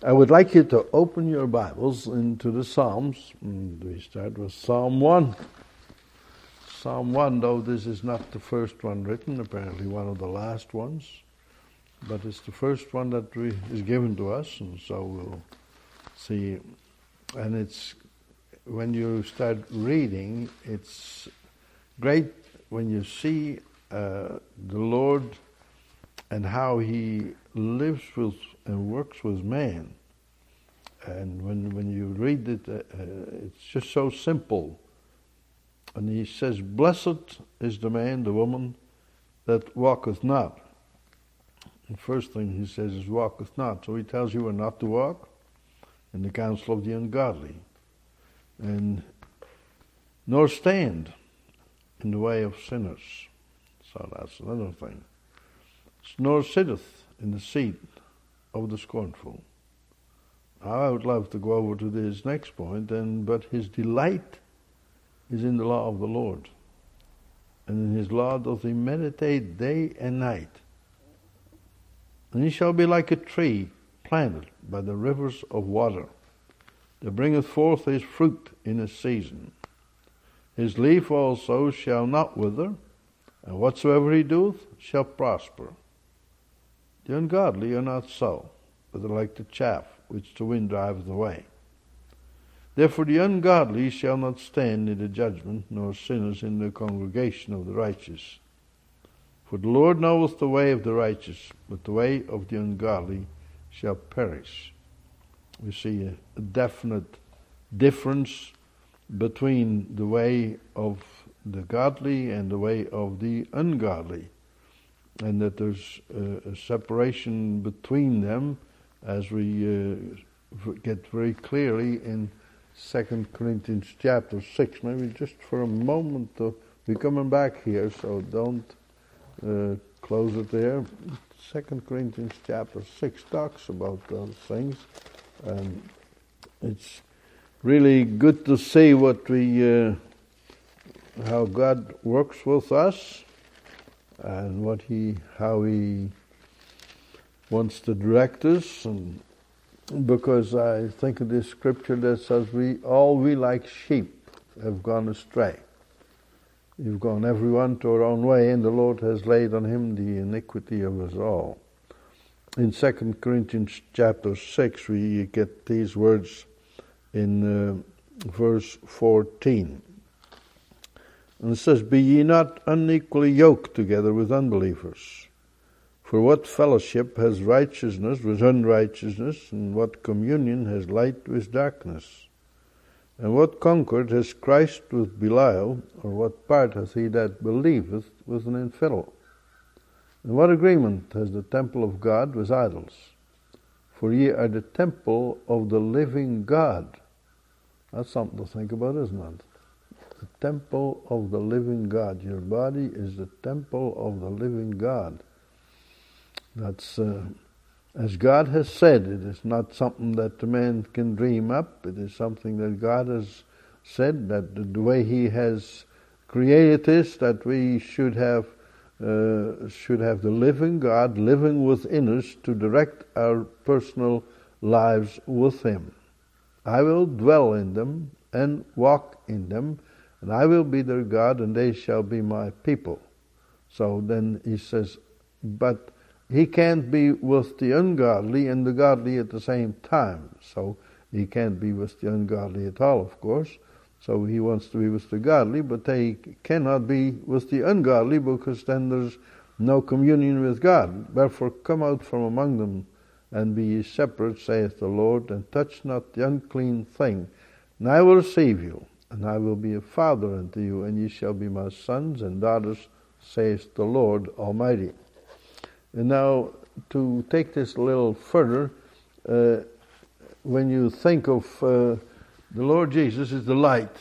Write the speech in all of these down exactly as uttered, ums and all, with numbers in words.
I would like you to open your Bibles into the Psalms. And we start with Psalm one. Psalm one, though this is not the first one written, apparently one of the last ones, but it's the first one that we, is given to us, and so we'll see. And it's, when you start reading, it's great when you see uh, the Lord and how He lives with and works with man. And when when you read it, uh, uh, it's just so simple. And He says, "Blessed is the man, the woman, that walketh not." The first thing He says is walketh not. So He tells you we're not to walk in the counsel of the ungodly, and nor stand in the way of sinners. So that's another thing. Nor sitteth in the seat of the scornful. Now, I would love to go over to this next point, and but His delight is in the law of the Lord, and in His law doth He meditate day and night. And He shall be like a tree planted by the rivers of water, that bringeth forth his fruit in his season. His leaf also shall not wither, and whatsoever he doeth shall prosper. The ungodly are not so, but are like the chaff which the wind driveth away. Therefore the ungodly shall not stand in the judgment, nor sinners in the congregation of the righteous. For the Lord knoweth the way of the righteous, but the way of the ungodly shall perish. We see a, a definite difference between the way of the godly and the way of the ungodly, and that there's a, a separation between them, as we uh, get very clearly in Second Corinthians chapter six. Maybe just for a moment, uh, we're coming back here, so don't uh, close it there. Second Corinthians chapter six talks about those things, and it's really good to see what we, uh, how God works with us, and what He, how He wants to direct us. And because I think of this scripture that says, "We all we like sheep have gone astray. We've gone everyone to our own way, and the Lord has laid on Him the iniquity of us all." In Second Corinthians chapter six, we get these words in uh, verse fourteen. And it says, "Be ye not unequally yoked together with unbelievers. For what fellowship has righteousness with unrighteousness, and what communion has light with darkness? And what concord has Christ with Belial, or what part hath he that believeth with an infidel? And what agreement has the temple of God with idols? For ye are the temple of the living God." That's something to think about, isn't it? The temple of the living God. Your body is the temple of the living God. That's, uh, as God has said, it is not something that the man can dream up. It is something that God has said, that the way He has created this, that we should have uh, should have the living God living within us to direct our personal lives with Him. "I will dwell in them and walk in them, and I will be their God, and they shall be my people." So then He says, but He can't be with the ungodly and the godly at the same time. So He can't be with the ungodly at all, of course. So He wants to be with the godly, but they cannot be with the ungodly, because then there's no communion with God. "Therefore come out from among them, and be ye separate, saith the Lord, and touch not the unclean thing. And I will receive you, and I will be a father unto you, and ye shall be my sons and daughters, saith the Lord Almighty." And now, to take this a little further, uh, when you think of uh, the Lord Jesus is the light,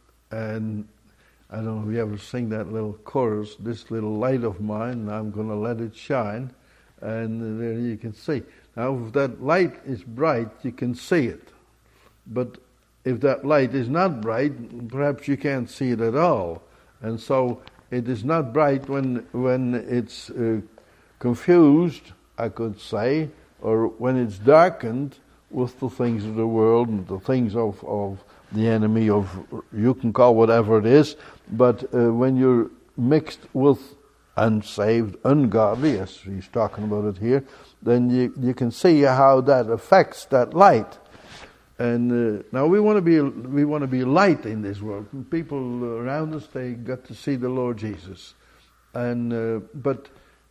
and I don't know if you ever sing that little chorus, "This little light of mine, I'm going to let it shine," and there you can see. Now, if that light is bright, you can see it. But if that light is not bright, perhaps you can't see it at all. And so it is not bright when when it's uh, confused, I could say, or when it's darkened, with the things of the world and the things of, of the enemy, of, you can call whatever it is, but uh, when you're mixed with unsaved, ungodly, as he's talking about it here, then you, you can see how that affects that light. And uh, now we want to be we want to be light in this world. People around us, they got to see the Lord Jesus, and uh, but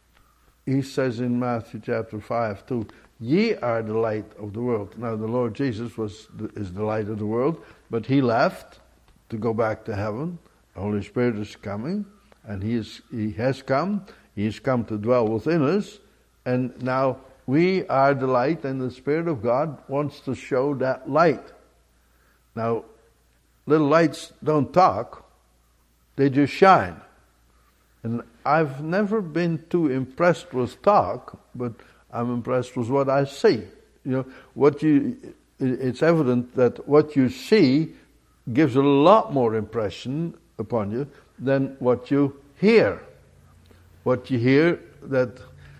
he says in Matthew chapter five too, "Ye are the light of the world." Now the Lord Jesus was the, is the light of the world, but he left to go back to heaven. The Holy Spirit is coming, and he is he has come. He has come to dwell within us, and now we are the light, and the Spirit of God wants to show that light. Now, little lights don't talk, they just shine. And I've never been too impressed with talk, but I'm impressed with what I see. You know, what you, it's evident that what you see gives a lot more impression upon you than what you hear. What you hear, that...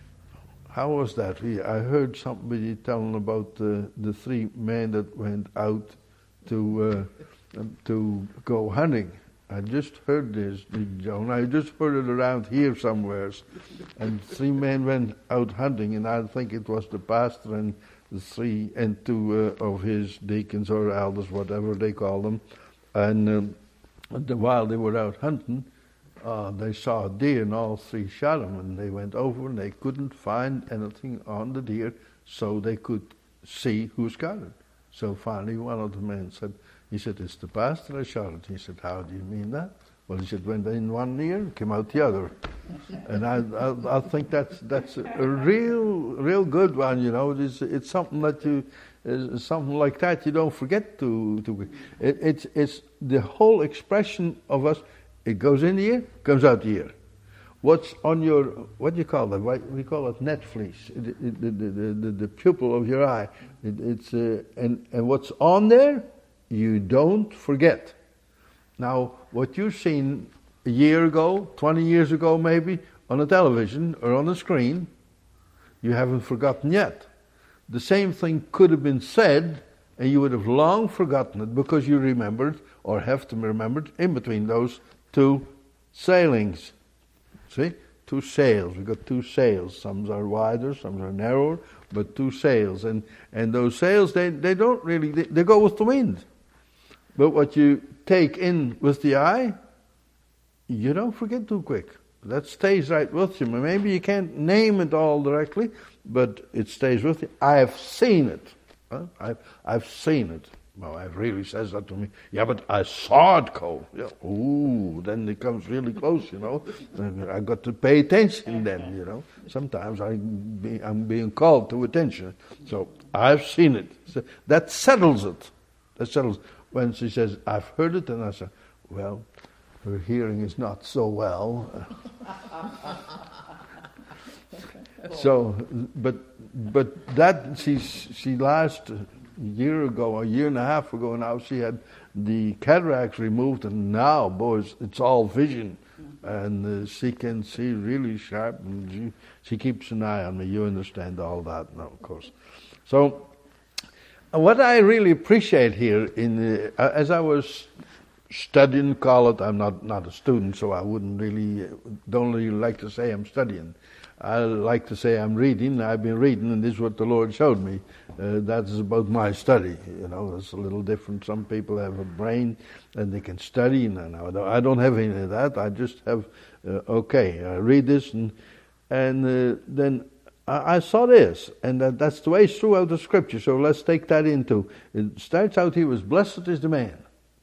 How was that? I heard somebody telling about uh, the three men that went out to uh, to go hunting. I just heard this, John. I just heard it around here somewhere. And three men went out hunting, and I think it was the pastor and the three and two uh, of his deacons or elders, whatever they call them. And um, the, while they were out hunting, Uh, they saw a deer, and all three shot him, and they went over and they couldn't find anything on the deer, so they could see who's got it. So finally one of the men said, he said, "It's the pastor that shot it." He said, "How do you mean that?" Well, he said, "Went in one ear, came out the other." And I, I, I think that's that's a real, real good one. You know, it's it's something that you, is something like that you don't forget to to. It, it's it's the whole expression of us. It goes in the ear, comes out the ear. What's on your, what do you call that? We call it net fleece, the, the, the, the, the pupil of your eye. It, it's uh, and, and what's on there, you don't forget. Now, what you've seen a year ago, twenty years ago maybe, on a television or on a screen, you haven't forgotten yet. The same thing could have been said, and you would have long forgotten it because you remembered, or have to remember it, in between those two sailings. See? Two sails. We've got two sails. Some are wider, some are narrower, but two sails. And and those sails, they, they don't really, they, they go with the wind. But what you take in with the eye, you don't forget too quick. That stays right with you. Maybe you can't name it all directly, but it stays with you. I've seen it. Huh? I've, I've seen it. My wife really says that to me. Yeah, but I saw it go. Yeah. Ooh, then it comes really close, you know. I got to pay attention then, you know. Sometimes I be, I'm being called to attention. So I've seen it. So that settles it. That settles it. When she says, "I've heard it," and I say, well, her hearing is not so well. So, but but that she she last year ago, a year and a half ago now, she had the cataracts removed, and now, boys, it's all vision, and uh, she can see really sharp, and she, she keeps an eye on me. You understand all that now, of course. So, what I really appreciate here, in the, uh, as I was studying, call it, I'm not not a student, so I wouldn't really, don't really like to say I'm studying. I like to say I'm reading. I've been reading, and this is what the Lord showed me. Uh, that is about my study. You know, it's a little different. Some people have a brain and they can study, and I don't have any of that. I just have, uh, okay, I read this, and and uh, then I, I saw this, and that, that's the way it's throughout the Scripture. So let's take that into. It starts out here with, "Blessed is the man."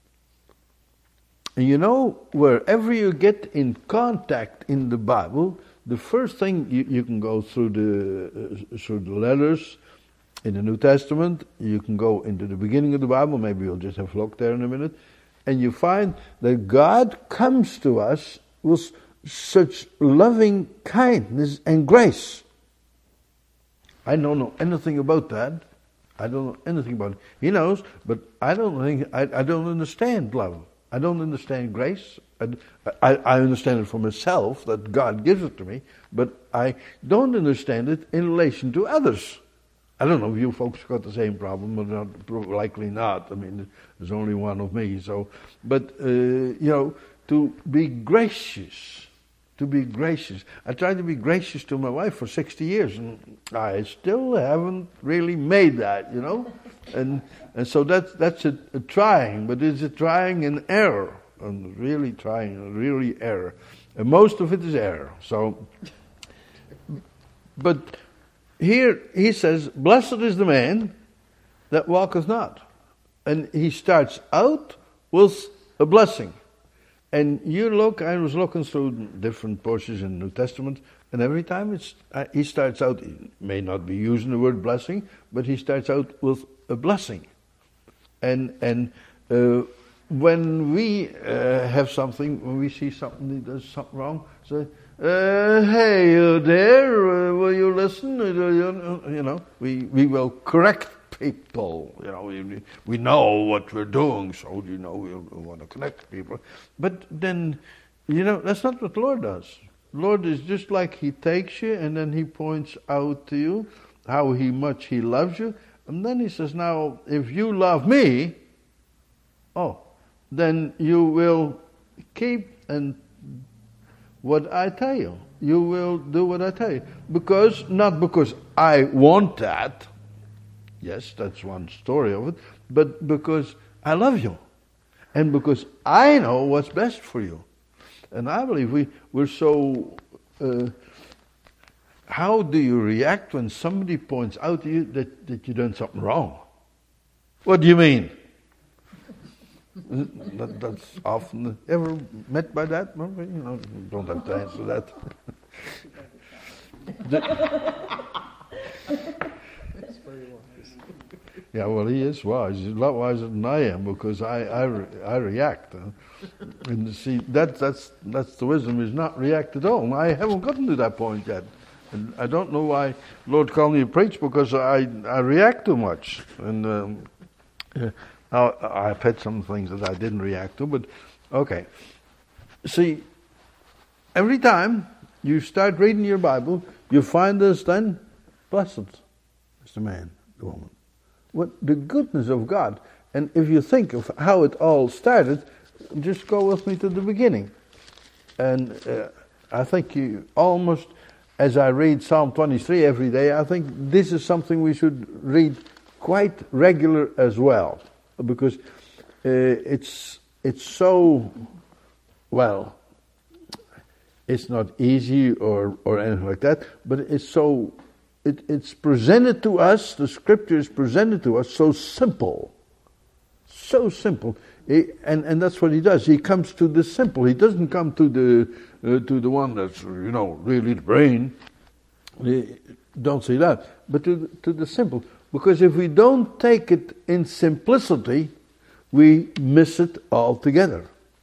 And you know, wherever you get in contact in the Bible, the first thing you, you can go through the uh, through the letters in the New Testament. You can go into the beginning of the Bible. Maybe you'll just have a look there in a minute, and you find that God comes to us with such loving kindness and grace. I don't know anything about that. I don't know anything about it. He knows, but I don't think I, I don't understand love. I don't understand grace. I, I, I understand it for myself, that God gives it to me, but I don't understand it in relation to others. I don't know if you folks got the same problem, but not, likely not. I mean, there's only one of me. So, but uh, you know, to be gracious, to be gracious. I tried to be gracious to my wife for sixty years, and I still haven't really made that. You know, and and so that's that's a, a trying, but it's a trying in error, and really trying, really error, and most of it is error. So, but. Here he says, blessed is the man that walketh not. And he starts out with a blessing. And you look, I was looking through different portions in the New Testament, and every time it's, uh, he starts out, he may not be using the word blessing, but he starts out with a blessing. And and uh, when we uh, have something, when we see something that does something wrong, say, Uh, hey you there, uh, will you listen? Uh, you, you know, we, we will correct people. You know, we, we know what we're doing, so you know we we'll want to connect people. But then, you know, that's not what the Lord does. The Lord is just like He takes you and then He points out to you how he much He loves you, and then He says, now, if you love me, oh, then you will keep and what I tell you. You will do what I tell you. Because, not because I want that. Yes, that's one story of it. But because I love you. And because I know what's best for you. And I believe we, we're so... Uh, how do you react when somebody points out to you that, that you've done something wrong? What do you mean? That, that's often ever met by that. Well, you know, don't have to answer that. the, That's very wise. yeah, well, he is wise. He's a lot wiser than I am because I I, re, I react. Uh, and see, that that's that's the wisdom is not react at all. I haven't gotten to that point yet, and I don't know why Lord called me to preach because I I react too much and. Um, uh, Now, I've had some things that I didn't react to, but okay. See, every time you start reading your Bible, you find this then, blessed is the man, the woman. What the goodness of God. And if you think of how it all started, just go with me to the beginning. And uh, I think you almost, as I read Psalm twenty-three every day, I think this is something we should read quite regular as well. Because uh, it's it's so, well, it's not easy or, or anything like that, but it's so, it, it's presented to us, the scripture is presented to us so simple, so simple, it, and, and that's what he does. He comes to the simple. He doesn't come to the uh, to the one that's, you know, really the brain. He, don't say that, but to the, to the simple. Because if we don't take it in simplicity, we miss it altogether.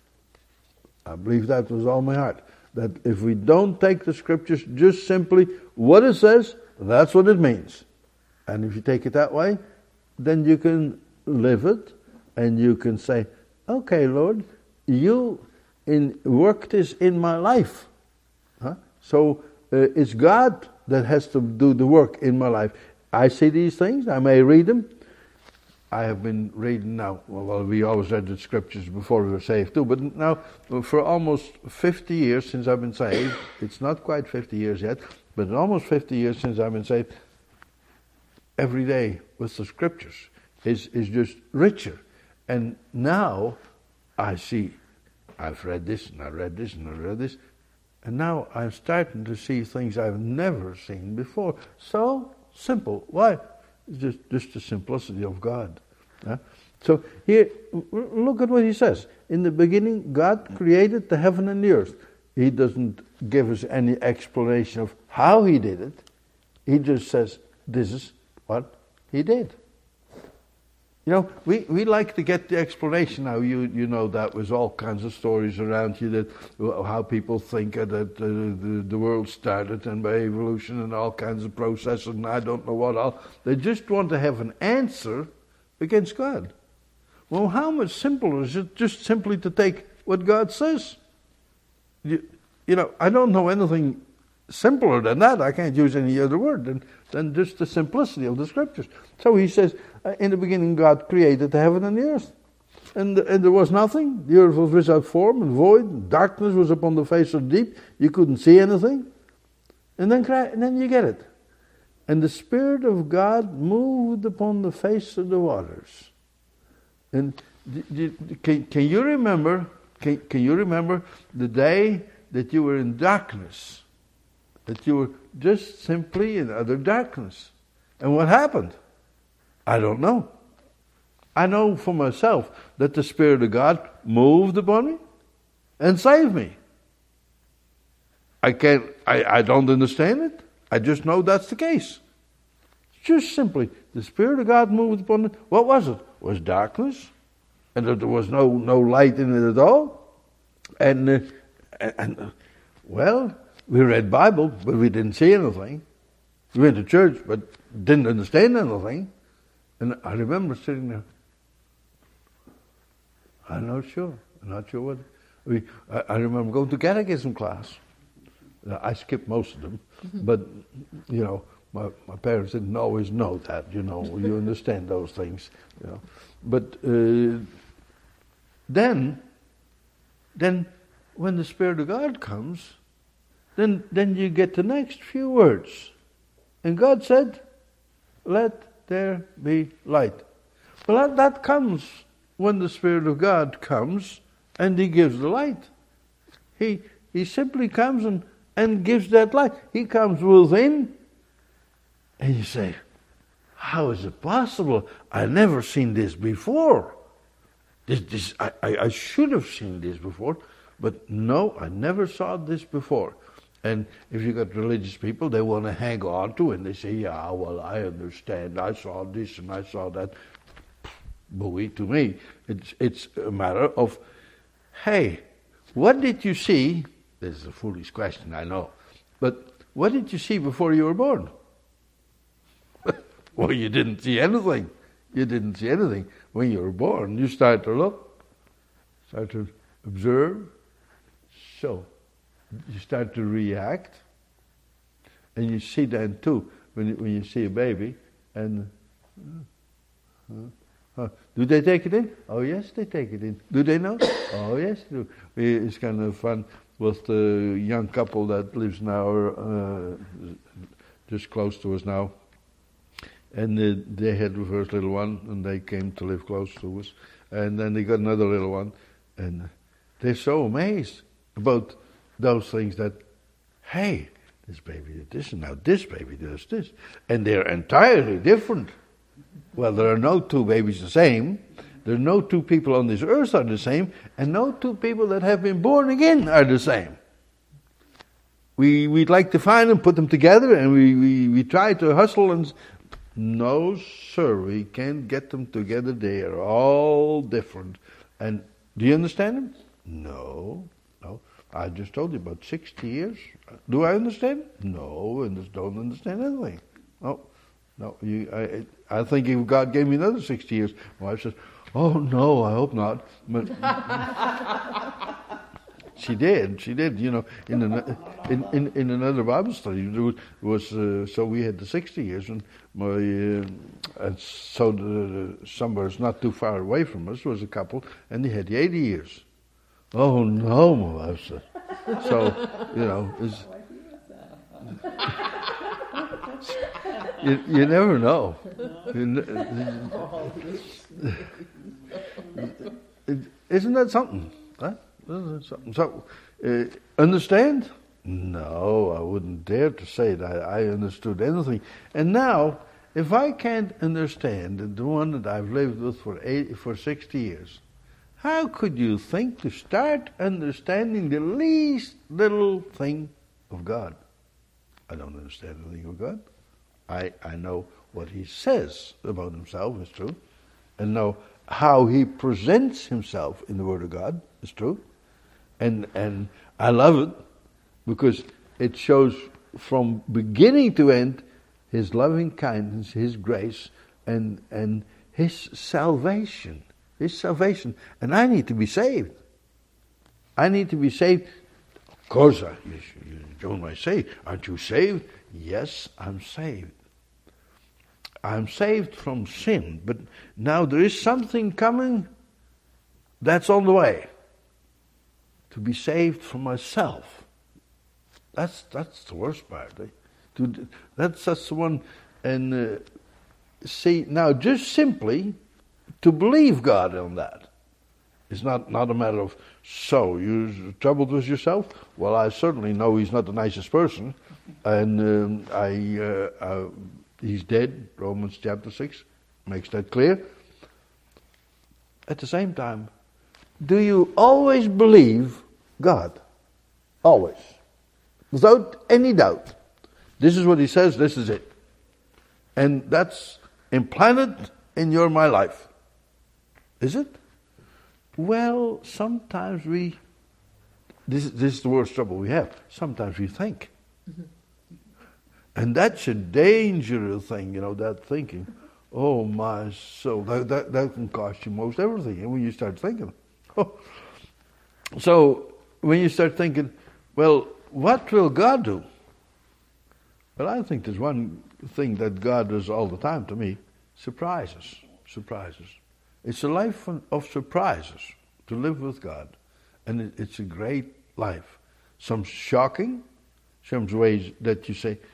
I believe that with all my heart. That if we don't take the scriptures just simply what it says, that's what it means. And if you take it that way, then you can live it and you can say, okay, Lord, you in work this in my life. Huh? So uh, it's God that has to do the work in my life. I see these things, I may read them. I have been reading now, well, we always read the scriptures before we were saved too, but now for almost fifty years since I've been saved, it's not quite fifty years yet, but almost fifty years since I've been saved, every day with the scriptures is, is just richer. And now I see, I've read this and I read this and I read this, and now I'm starting to see things I've never seen before. So simple. Why? It's just, just the simplicity of God. Yeah? So here, look at what he says. In the beginning, God created the heaven and the earth. He doesn't give us any explanation of how he did it. He just says, this is what he did. You know, we, we like to get the explanation now. You you know that with all kinds of stories around you that how people think that uh, the, the world started and by evolution and all kinds of processes and I don't know what all. They just want to have an answer against God. Well, how much simpler is it just simply to take what God says? You, you know, I don't know anything simpler than that. I can't use any other word than, than just the simplicity of the Scriptures. So he says, uh, in the beginning God created the heaven and the earth. And, and there was nothing. The earth was without form and void. And darkness was upon the face of the deep. You couldn't see anything. And then, and then you get it. And the Spirit of God moved upon the face of the waters. And can, can you remember, can, can you remember the day that you were in darkness? That you were just simply in utter darkness. And what happened? I don't know. I know for myself that the Spirit of God moved upon me and saved me. I can't, I, I don't understand it. I just know that's the case. Just simply, the Spirit of God moved upon it. What was it? It was darkness. And there was no, no light in it at all. And, uh, and uh, well, we read Bible, but we didn't see anything. We went to church, but didn't understand anything. And I remember sitting there. I'm not sure. I'm not sure what. We, I, I remember going to catechism class. I skipped most of them, but you know, my my parents didn't always know that. You know, you understand those things. You know, but uh, then, then when the Spirit of God comes, then then you get the next few words, and God said, "Let there be light." Well, that, that comes when the Spirit of God comes and He gives the light. He He simply comes and, and gives that light. He comes within, and you say, how is it possible? I've never seen this before. This, this I, I, I should have seen this before, but no, I never saw this before. And if you got religious people, they want to hang on to it, and they say, yeah, well, I understand. I saw this and I saw that. Boy, to me, it's it's a matter of, hey, what did you see? This is a foolish question, I know. But what did you see before you were born? Well, you didn't see anything. You didn't see anything. When you were born, you start to look, start to observe. So, you start to react. And you see then too, when you, when you see a baby, and... Uh, uh, Uh, do they take it in? Oh yes, they take it in. Do they know? Oh yes, they do. It's kind of fun with the young couple that lives now uh, just close to us now. And uh, they had the first little one, and they came to live close to us. And then they got another little one, and they're so amazed about those things that, hey, this baby did this, and now this baby does this, and they're entirely different. Well, there are no two babies the same. There are no two people on this earth are the same, and no two people that have been born again are the same. We, we'd like to find them, put them together, and we, we, we try to hustle and... No, sir, we can't get them together. They are all different. And do you understand them? No, no. I just told you about sixty years. Do I understand? No, and just don't understand anything. No. No, you, I, I think if God gave me another sixty years, my wife says, oh no, I hope not. But she did, she did, you know, in an, in, in, in another Bible study, there was, was uh, so we had the sixty years, and my, uh, and so the, somewhere not too far away from us was a couple, and they had the eighty years. Oh no, my wife said. So, you know, it's... You, you never know. You ne- Isn't that something? Huh? Isn't that something? So, uh, understand? No, I wouldn't dare to say that I understood anything. And now, if I can't understand the one that I've lived with for eight, for sixty years, how could you think to start understanding the least little thing of God? I don't understand anything of God. I, I know what He says about Himself is true, and know how He presents Himself in the Word of God is true, and and I love it because it shows from beginning to end His loving kindness, His grace, and and His salvation, His salvation, and I need to be saved. I need to be saved course, I, you, you don't might say, aren't you saved? Yes, I'm saved. I'm saved from sin, but now there is something coming that's on the way. To be saved from myself. That's that's the worst part. Eh? To, that's that's the one. And uh, see, now just simply to believe God on that. It's not, not a matter of, so, you're troubled with yourself? Well, I certainly know he's not the nicest person. And um, I, uh, uh, he's dead, Romans chapter six makes that clear. At the same time, do you always believe God? Always. Without any doubt. This is what he says, this is it. And that's implanted in your my life. Is it? Well, sometimes we, this, this is the worst trouble we have, sometimes we think. Mm-hmm. And that's a dangerous thing, you know, that thinking. Oh my soul, that, that, that can cost you most everything. And when you start thinking, oh. So when you start thinking, well, what will God do? Well, I think there's one thing that God does all the time to me, surprises, surprises. It's a life of surprises to live with God. And it, it's a great life. Some shocking, some ways that you say,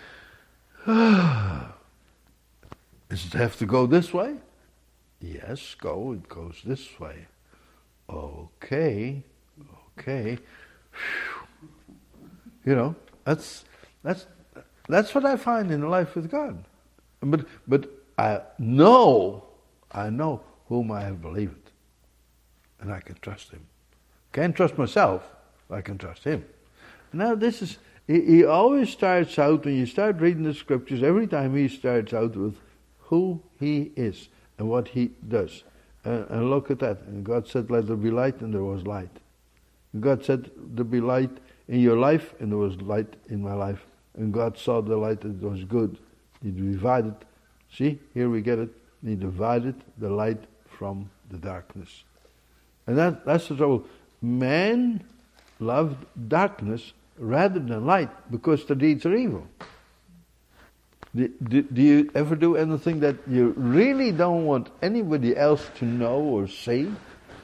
ah, does it have to go this way? Yes, go, it goes this way. Okay, okay. Whew. You know, that's that's that's what I find in life with God. But but I know, I know whom I have believed. And I can trust him. Can't trust myself, I can trust him. Now this is, he, he always starts out, when you start reading the scriptures, every time he starts out with who he is and what he does. Uh, and look at that. And God said, let there be light, and there was light. And God said, there be light in your life, and there was light in my life. And God saw the light, and it was good. He divided. See, here we get it. He divided the light from the darkness. And that, that's the trouble. Man loved darkness rather than light because the deeds are evil. Do, do, do you ever do anything that you really don't want anybody else to know or see?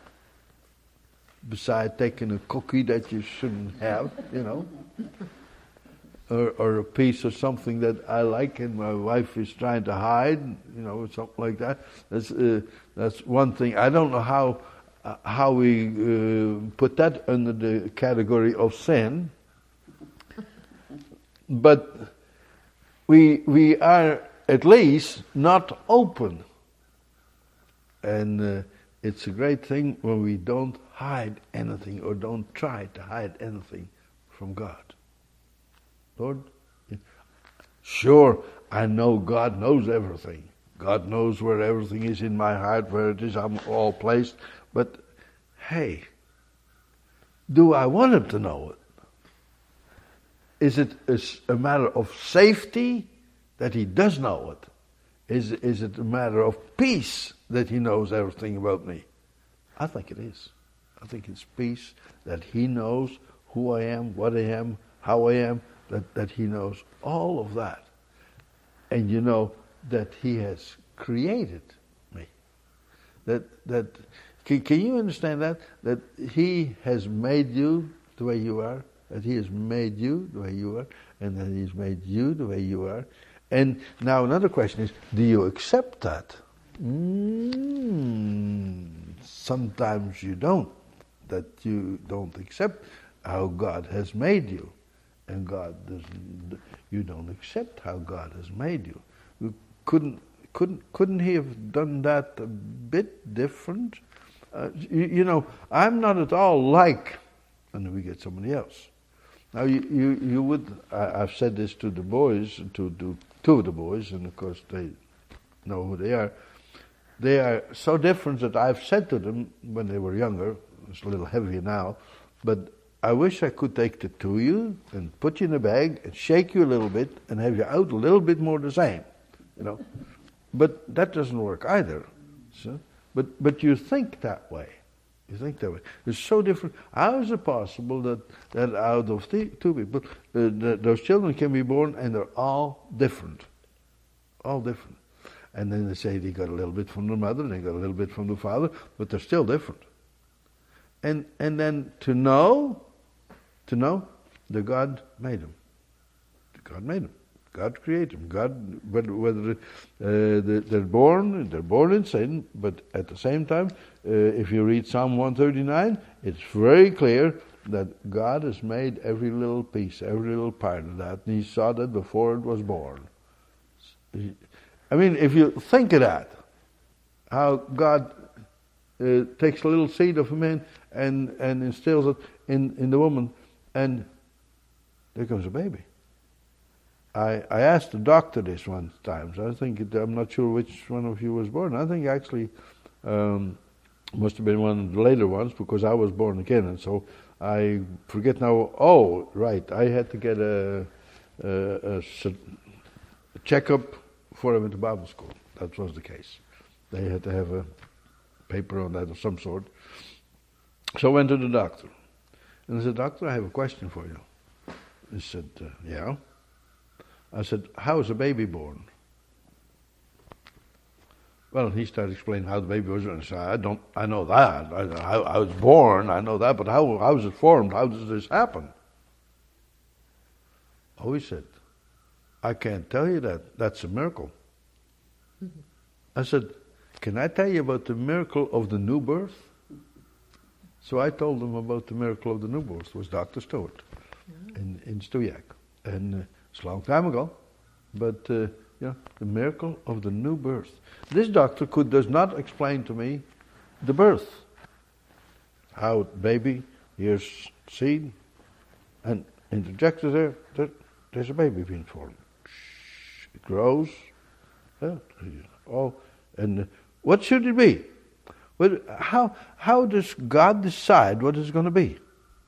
Besides taking a cookie that you shouldn't have, you know? Or, or a piece of something that I like and my wife is trying to hide, you know, or something like that. That's uh, that's one thing. I don't know how uh, how we uh, put that under the category of sin, but we we are at least not open, and uh, it's a great thing when we don't hide anything or don't try to hide anything from God. Lord, sure, I know God knows everything. God knows where everything is in my heart, where it is I'm all placed. But, hey, do I want him to know it? Is it a matter of safety that he does know it? Is, is it a matter of peace that he knows everything about me? I think it is. I think it's peace that he knows who I am, what I am, how I am, that, that he knows all of that. And you know that he has created me. That that can, can you understand that? That he has made you the way you are, that he has made you the way you are, and that he's made you the way you are. And now another question is, do you accept that? Mm, sometimes you don't. That you don't accept how God has made you. And God doesn't, you don't accept how God has made you. You couldn't, couldn't, couldn't he have done that a bit different? Uh, you, you know, I'm not at all like, and then we get somebody else. Now you, you, you would, I, I've said this to the boys, to, to two of the boys, and of course they know who they are. They are so different that I've said to them when they were younger, it's a little heavier now, but I wish I could take the two of you and put you in a bag and shake you a little bit and have you out a little bit more the same, you know. But that doesn't work either. So, but but you think that way. You think that way. It's so different. How is it possible that, that out of the two people, uh, the, those children can be born and they're all different? All different. And then they say they got a little bit from the mother, and they got a little bit from the father, but they're still different. And and then to know, to know that God made them. God made them. God created them. God, whether, whether uh, they're born, they're born in sin, but at the same time, uh, if you read Psalm one thirty-nine, it's very clear that God has made every little piece, every little part of that, and He saw that before it was born. I mean, if you think of that, how God uh, takes a little seed of a man and, and instills it in, in the woman, and there comes a baby. I, I asked the doctor this one time, so I think, it, I'm not sure which one of you was born. I think actually um, must have been one of the later ones, because I was born again, and so I forget now. Oh, right, I had to get a, a, a, a checkup before I went to Bible school. That was the case. They had to have a paper on that of some sort. So I went to the doctor. And I said, "Doctor, I have a question for you." He said, uh, "Yeah." I said, "How is a baby born?" Well, he started explaining how the baby was born. I said, "I don't, I know that. I, I, I was born, I know that, but how, how is it formed? How does this happen?" Oh, he said, "I can't tell you that. That's a miracle." Mm-hmm. I said, "Can I tell you about the miracle of the new birth?" So I told him about the miracle of the new birth. It was Doctor Stewart mm-hmm. in, in Stuyak. And uh, it's a long time ago. But, uh, you know, the miracle of the new birth. This doctor could does not explain to me the birth. How baby, here's seed, and interjected there, there, there's a baby being formed. It grows. Yeah, oh, and what should it be? Well, how how does God decide what it's going to be?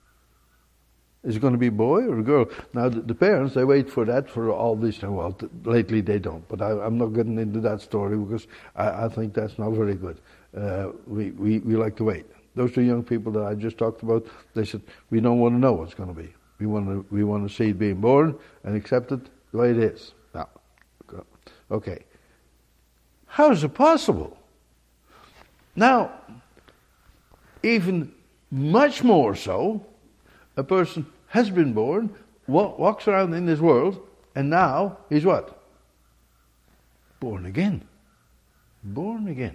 Is it going to be a boy or a girl? Now the, the parents, they wait for that for all this time. Well, t- lately they don't, but I, I'm not getting into that story because I, I think that's not very good. Uh, we, we we like to wait. Those two young people that I just talked about, they said we don't want to know what's going to be. We want to we want to see it being born and accept it the way it is. Now, okay. How is it possible? Now, even much more so, a person has been born, wa- walks around in this world, and now he's what? Born again. Born again.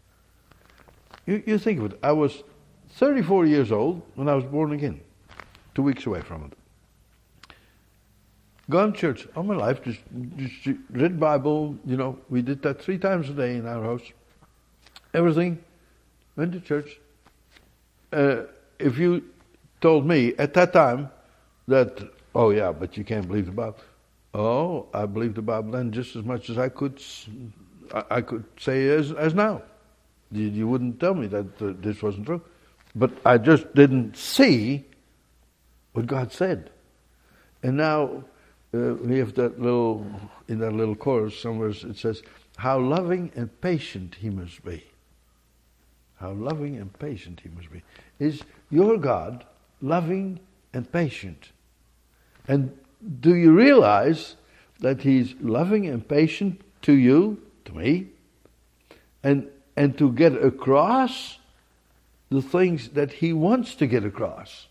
You, you think of it. I was thirty-four years old when I was born again. Two weeks away from it. Gone to church all my life, just, just read Bible, you know, we did that three times a day in our house. Everything, went to church. Uh, if you told me at that time that, oh yeah, but you can't believe the Bible. Oh, I believe the Bible then just as much as I could I, I could say as, as now. You, you wouldn't tell me that uh, this wasn't true. But I just didn't see what God said. And now uh, we have that little, in that little chorus somewhere it says, how loving and patient He must be. How loving and patient He must be. Is your God loving and patient? And do you realize that He's loving and patient to you, to me, and and to get across the things that He wants to get across?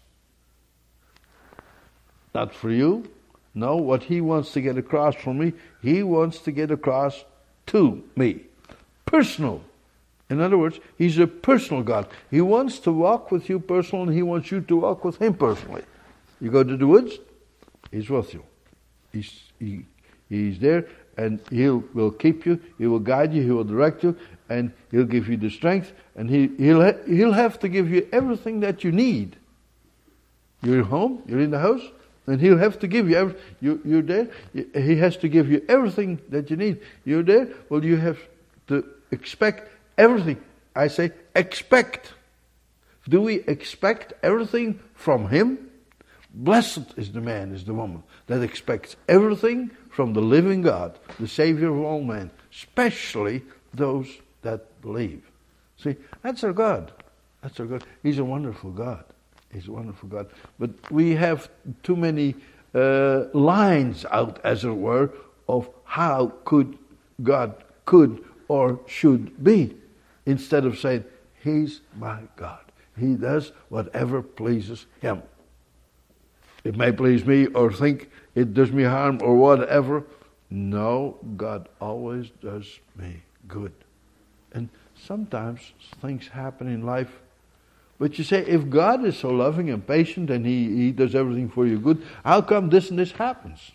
Not for you. No, what He wants to get across from me, He wants to get across to me. Personal. In other words, He's a personal God. He wants to walk with you personally, and He wants you to walk with Him personally. You go to the woods, He's with you. He's he, He's there, and He will keep you. He will guide you. He will direct you, and He'll give you the strength. And he He'll ha- He'll have to give you everything that you need. You're home. You're in the house. And He'll have to give you, every, you, you're there, He has to give you everything that you need. You're there, well, you have to expect everything. I say, expect. Do we expect everything from Him? Blessed is the man, is the woman, that expects everything from the living God, the Savior of all men, especially those that believe. See, that's our God. That's our God. He's a wonderful God. He's a wonderful God. But we have too many uh, lines out, as it were, of how could God could or should be, instead of saying, He's my God. He does whatever pleases Him. It may please me or think it does me harm or whatever. No, God always does me good. And sometimes things happen in life. But you say, if God is so loving and patient and He, he does everything for you good, how come this and this happens?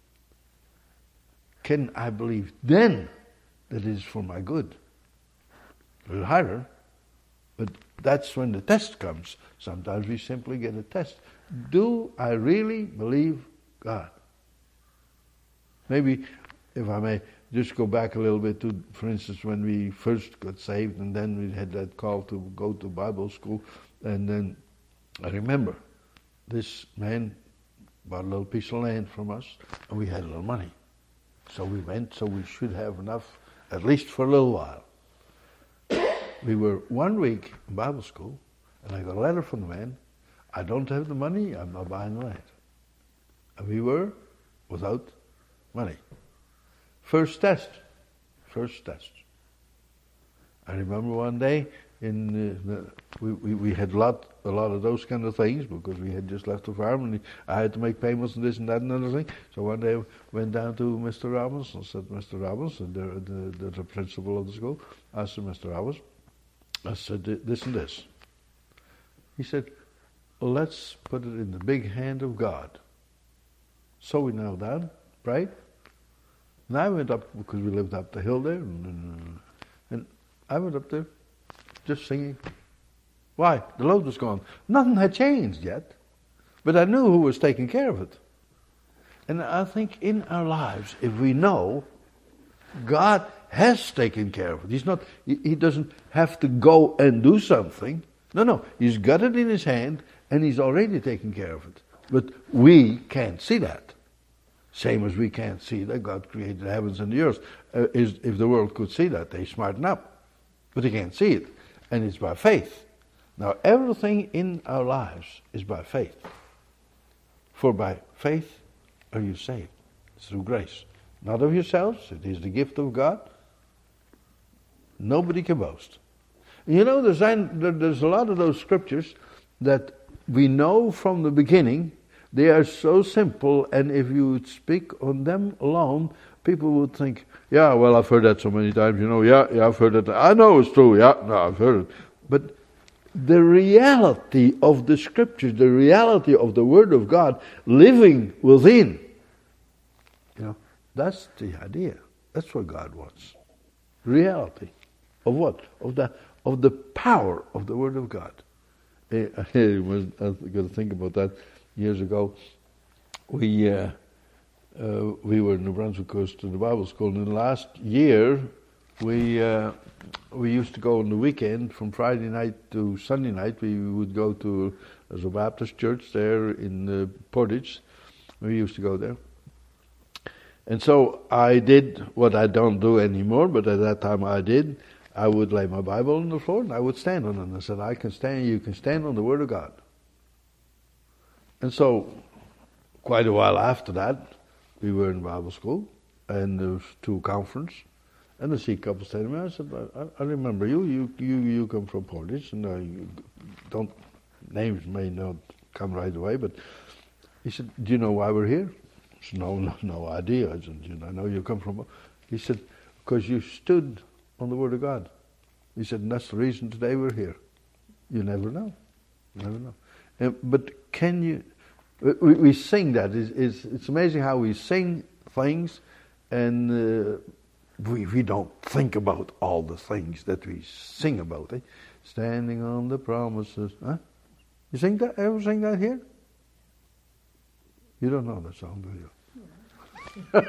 Can I believe then that it is for my good? A little harder, but that's when the test comes. Sometimes we simply get a test. Do I really believe God? Maybe, if I may, just go back a little bit to, for instance, when we first got saved, and then we had that call to go to Bible school, and then I remember this man bought a little piece of land from us, and we had a little money. So we went, so we should have enough, at least for a little while. We were one week in Bible school, and I got a letter from the man, I don't have the money, I'm not buying the land. And we were without money. First test. First test. I remember one day, in uh, the, we, we, we had a lot, a lot of those kind of things, because we had just left the farm, and I had to make payments and this and that and other thing. So one day I went down to Mister Robbins, and said, Mister Robbins, the, the, the, the principal of the school, I said, Mister Robbins, I said, this and this. He said, let's put it in the big hand of God. So we knelt down, prayed, and I went up, because we lived up the hill there, and, and, and I went up there, just singing. Why? The load was gone. Nothing had changed yet, but I knew who was taking care of it. And I think in our lives, if we know God has taken care of it, He's not, He, he doesn't have to go and do something. No, no, He's got it in His hand, and He's already taken care of it. But we can't see that. Same as we can't see that God created the heavens and the earth. Uh, is, if the world could see that, they smarten up. But they can't see it. And it's by faith. Now, everything in our lives is by faith. For by faith are you saved, through grace. Not of yourselves, it is the gift of God. Nobody can boast. You know, there's, there's a lot of those scriptures that we know from the beginning. They are so simple, and if you would speak on them alone, people would think, yeah, well, I've heard that so many times, you know, yeah, yeah, I've heard that. I know it's true, yeah, no, I've heard it. But the reality of the scriptures, the reality of the Word of God living within, you know, that's the idea. That's what God wants. Reality of what? Of the of the power of the Word of God. I was going to think about that. Years ago, we uh, uh, we were in New Brunswick Coast to the Bible school, and in the last year, we uh, we used to go on the weekend from Friday night to Sunday night. We would go to there's a Baptist church there in uh, Portage. We used to go there, and so I did what I don't do anymore, but at that time I did. I would lay my Bible on the floor and I would stand on it. And I said, "I can stand. You can stand on the Word of God." And so, quite a while after that, we were in Bible school, and there was two conference, and I see a couple standing there. I said, I, I remember you, you you you come from Portage, and I don't, names may not come right away, but he said, do you know why we're here? I said, no, no, no idea. I said, you know, I know you come from, he said, because you stood on the Word of God. He said, and that's the reason today we're here. You never know. You never know. Uh, but can you, we, we sing that, it's, it's, it's amazing how we sing things, and uh, we, we don't think about all the things that we sing about. Eh? Standing on the promises. Huh? You sing that? Ever sing that here? You don't know that song, do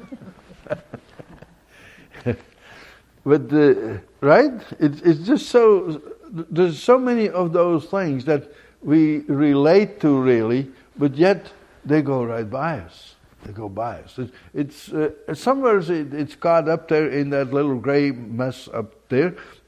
you? But, uh, right? It, it's just so, there's so many of those things that we relate to really, but yet they go right by us. They go by us. It, it's uh, somewhere it, it's caught up there in that little grey mess up there,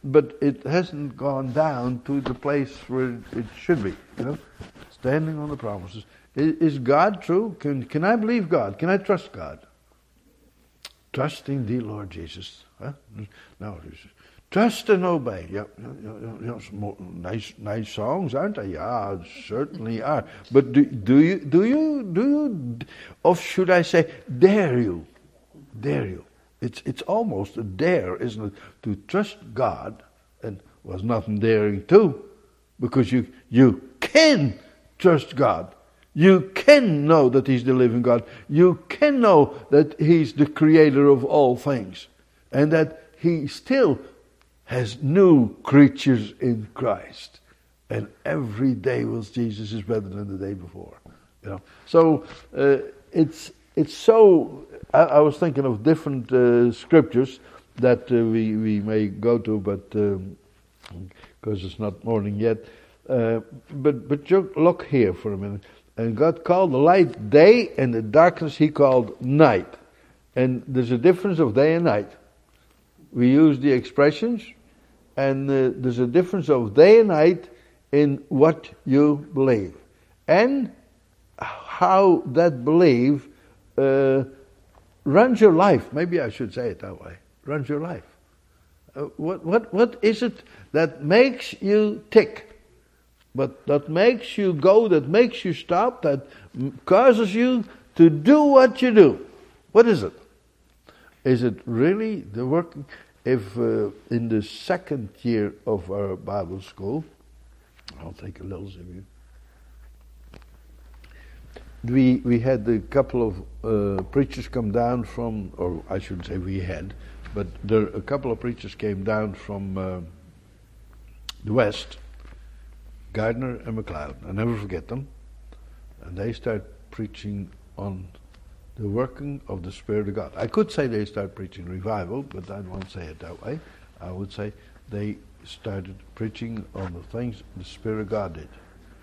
but it hasn't gone down to the place where it should be. You know, standing on the promises. Is, is God true? Can can I believe God? Can I trust God? Trusting the Lord Jesus. Huh? Now, trust and obey. Yeah, you know, some more nice, nice songs, aren't they? Yeah, certainly are. But do, do you, do you, do you, or should I say, dare you, dare you? It's it's almost a dare, isn't it, to trust God, and was nothing daring too, because you you can trust God. You can know that He's the living God. You can know that He's the creator of all things. And that He still has new creatures in Christ. And every day with Jesus is better than the day before. You know. So uh, it's it's so... I, I was thinking of different uh, scriptures that uh, we, we may go to, but because um, it's not morning yet. Uh, but, but look here for a minute. And God called the light day, and the darkness He called night. And there's a difference of day and night. We use the expressions, and uh, there's a difference of day and night in what you believe. And how that belief uh, runs your life. Maybe I should say it that way. Runs your life. Uh, what, what, what is it that makes you tick? But that makes you go, that makes you stop, that causes you to do what you do. What is it? Is it really the work? If uh, in the second year of our Bible school, I'll take a little of you. We we had a couple of uh, preachers come down from, or I shouldn't say we had, but there a couple of preachers came down from uh, the West. Gardner and MacLeod, I never forget them, and they start preaching on the working of the Spirit of God. I could say they start preaching revival, but I won't say it that way. I would say they started preaching on the things the Spirit of God did.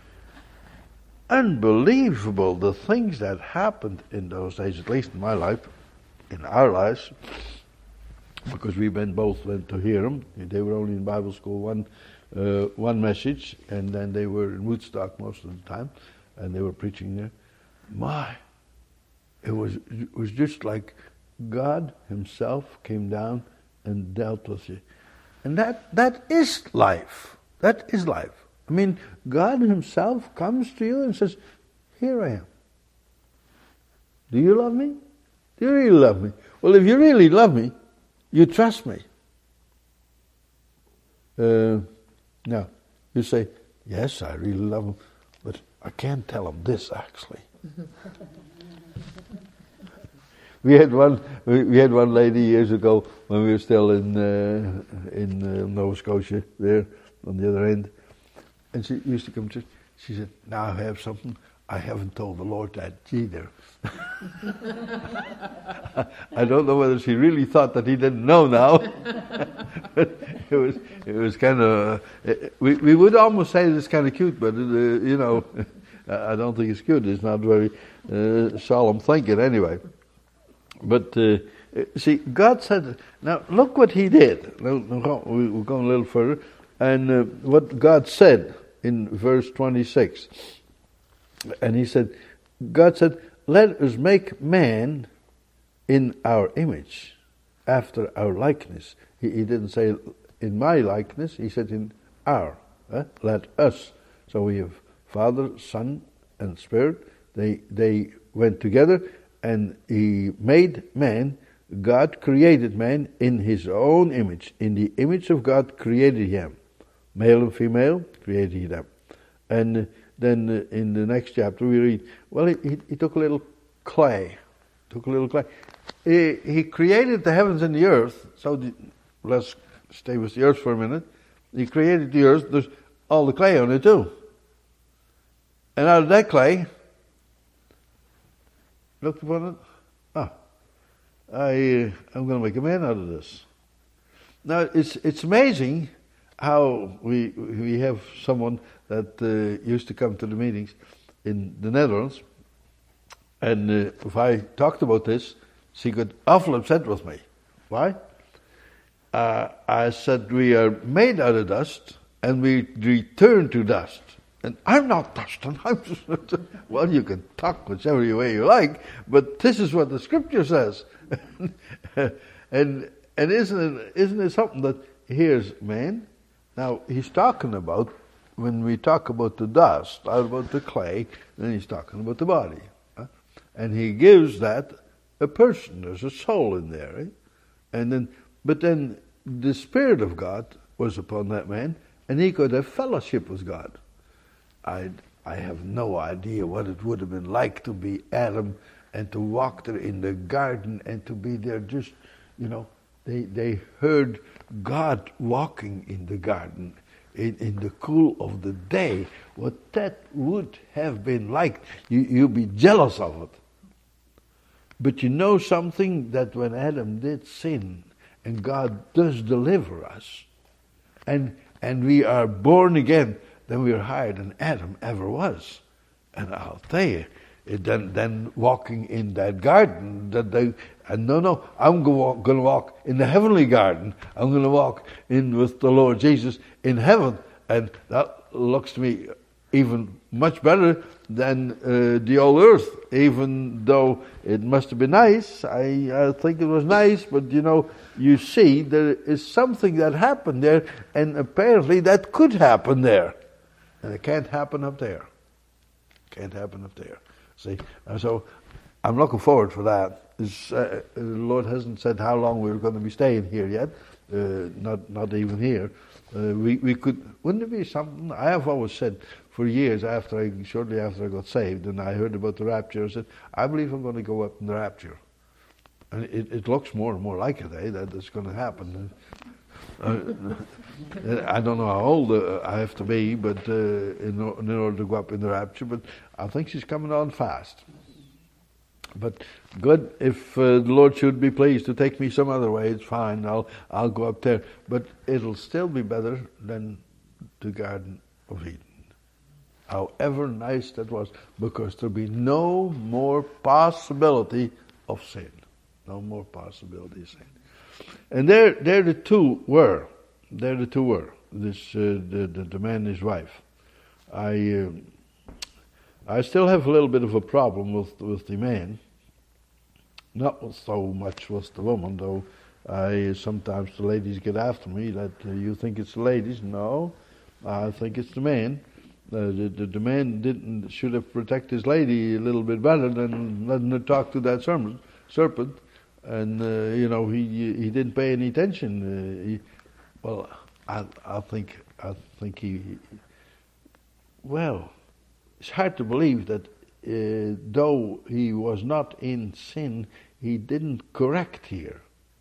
Unbelievable, the things that happened in those days, at least in my life, in our lives, because we went both went to hear them. They were only in Bible school one Uh, one message, and then they were in Woodstock most of the time, and they were preaching there. My, it was it was just like God Himself came down and dealt with you, and that that is life. That is life. I mean, God Himself comes to you and says, "Here I am. Do you love me? Do you really love me? Well, if you really love me, you trust me." Uh, Now, you say, yes, I really love him, but I can't tell him this, actually. we had one we, we had one lady years ago when we were still in uh, in uh, Nova Scotia, there on the other end, and she used to come to, she said, now I have something, I haven't told the Lord that either. I don't know whether she really thought that He didn't know now. But it was it was kind of uh, we we would almost say it's kind of cute, but uh, you know, I don't think it's cute. It's not very uh, solemn thinking anyway. But uh, see, God said, now look what He did. We're going a little further, and uh, what God said in verse twenty-six, and He said, God said, let us make man in our image, after our likeness. He, he didn't say in my likeness, He said in our. Eh? Let us. So we have Father, Son, and Spirit. They they went together, and He made man. God created man in His own image. In the image of God created him. Male and female created He them. And uh, then uh, in the next chapter we read, well, he, he, he took a little clay. Took a little clay. He, he created the heavens and the earth. So the, let's stay with the earth for a minute. He created the earth. There's all the clay on it too. And out of that clay, looked upon it. Ah, I uh, I'm going to make a man out of this. Now it's it's amazing how we we have someone that uh, used to come to the meetings in the Netherlands, and uh, if I talked about this, she got awful upset with me. Why? uh, I said, we are made out of dust and we return to dust. And I'm not dust. And I'm just, well, you can talk whichever way you like, but this is what the scripture says. and and isn't it, isn't it something that, here's man, now he's talking about, when we talk about the dust, out about the clay, then he's talking about the body. Huh? And he gives that a person, there's a soul in there. Right? And then, but then the Spirit of God was upon that man, and he could have fellowship with God. I I have no idea what it would have been like to be Adam and to walk there in the garden and to be there just, you know, they they heard God walking in the garden in, in the cool of the day. What that would have been like, you, you'd be jealous of it. But you know something, that when Adam did sin, and God does deliver us, and and we are born again, then we are higher than Adam ever was. And I'll tell you, it, then then walking in that garden, that they, and no, no, I'm going to walk in the heavenly garden. I'm going to walk in with the Lord Jesus in heaven, and that looks to me even much better than uh, the old earth, even though it must have been nice. I, I think it was nice, but you know, you see, there is something that happened there, and apparently that could happen there. And it can't happen up there. Can't happen up there. See, and so I'm looking forward for that. Uh, the Lord hasn't said how long we're going to be staying here yet. Uh, not not even here. Uh, we we could. Wouldn't it be something? I have always said for years after I shortly after I got saved, and I heard about the rapture. I said, I believe I'm going to go up in the rapture. And it, it looks more and more like it, eh? That it's going to happen. Uh, I don't know how old uh, I have to be, but uh, in, in order to go up in the rapture. But I think she's coming on fast. But good, if uh, the Lord should be pleased to take me some other way, it's fine. I'll I'll go up there. But it'll still be better than the Garden of Eden. However nice that was, because there'll be no more possibility of sin. No more possibility of sin. And there, there the two were. There the two were. This uh, the, the the man and his wife. I uh, I still have a little bit of a problem with with the man. Not so much with the woman, though. I sometimes the ladies get after me that uh, you think it's the ladies. No, I think it's the man. Uh, the, the the man didn't should have protected his lady a little bit better than letting her talk to that serpent. serpent. And uh, you know, he he didn't pay any attention. Uh, he, well, I I think I think he. Well, it's hard to believe that uh, though he was not in sin, he didn't correct here.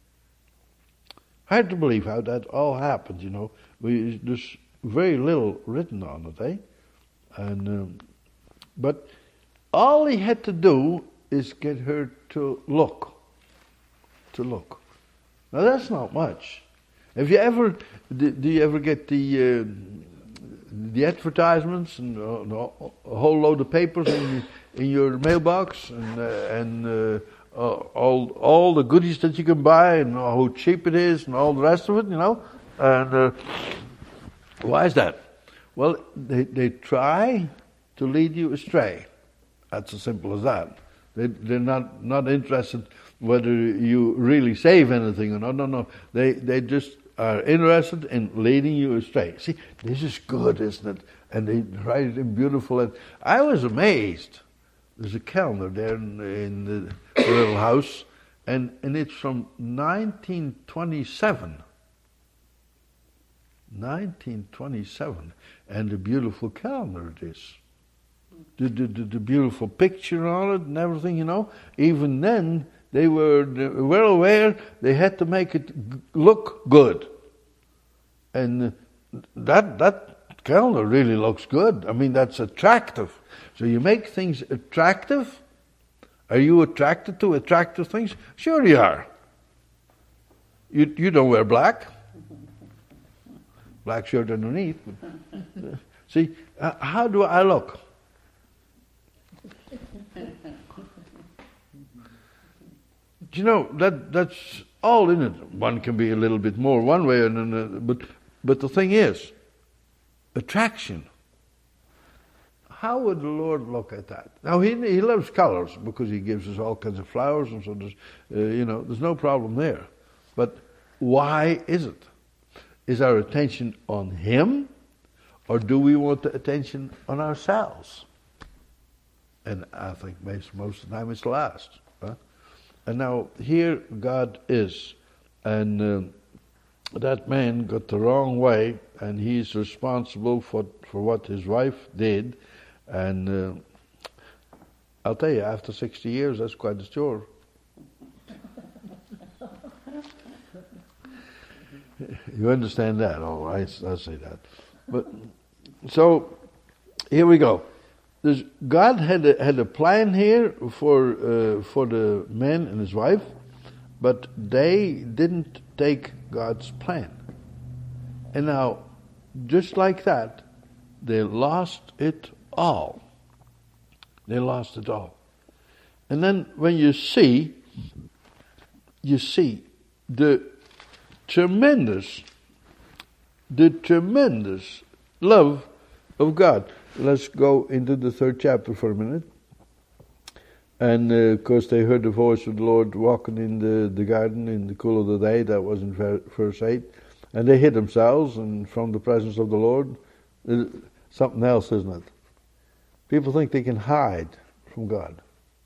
Hard to believe how that all happened. You know, we, there's very little written on it, eh? And um, but all he had to do is get her to look. To look. Now that's not much. Have you ever? Do, do you ever get the uh, the advertisements and uh, a whole load of papers in in your mailbox and uh, and uh, uh, all all the goodies that you can buy and how cheap it is and all the rest of it, you know? And uh, why is that? Well, they they try to lead you astray. That's as simple as that. They they're not not interested whether you really save anything or not. No, no. They they just are interested in leading you astray. See, this is good, isn't it? And they write it in beautiful. And I was amazed. There's a calendar there in, in the, the little house, and, and it's from nineteen twenty-seven. nineteen twenty-seven. And a beautiful calendar it is. The, the, the, the beautiful picture on it and everything, you know. Even then, they were well aware they had to make it look good. And that that calendar really looks good. I mean, that's attractive. So you make things attractive. Are you attracted to attractive things? Sure you are. You you don't wear black. Black shirt underneath. But, uh, see, uh, how do I look? You know, that that's all in it. One can be a little bit more one way, and another, but but the thing is, attraction. How would the Lord look at that? Now he he loves colors because he gives us all kinds of flowers, and so there's uh, you know there's no problem there. But why is it? Is our attention on Him, or do we want the attention on ourselves? And I think most most of the time it's the last. Huh? And now here God is, and uh, that man got the wrong way, and he's responsible for for what his wife did. And uh, I'll tell you, after sixty years, that's quite a chore. You understand that? Oh, I, I say that. But so here we go. There's, God had a, had a plan here for uh, for the man and his wife, but they didn't take God's plan. And now, just like that, they lost it all. They lost it all. And then when you see, you see the tremendous, the tremendous love of God. Let's go into the third chapter for a minute. And uh, of course they heard the voice of the Lord walking in the, the garden in the cool of the day. That was in verse eight. And they hid themselves and from the presence of the Lord. Uh, something else, isn't it? People think they can hide from God.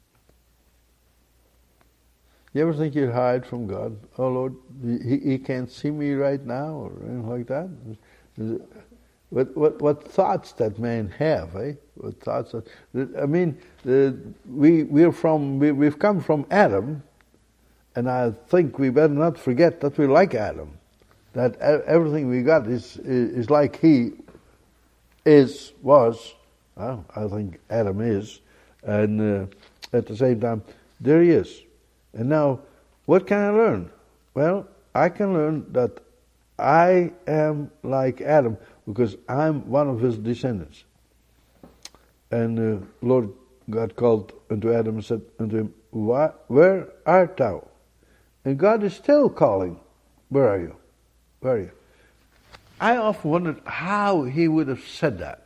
You ever think you hide from God? Oh Lord, he, he can't see me right now, or anything like that? What what what thoughts that man have, eh? What thoughts? That, I mean, uh, we we're from we, we've come from Adam, and I think we better not forget that we're like Adam. That everything we got is is, is like he is was. Well, I think Adam is, and uh, at the same time, there he is. And now, what can I learn? Well, I can learn that I am like Adam because I'm one of his descendants. And uh, Lord God called unto Adam and said unto him, "Where art thou?" And God is still calling, "Where are you? Where are you?" I often wondered how he would have said that.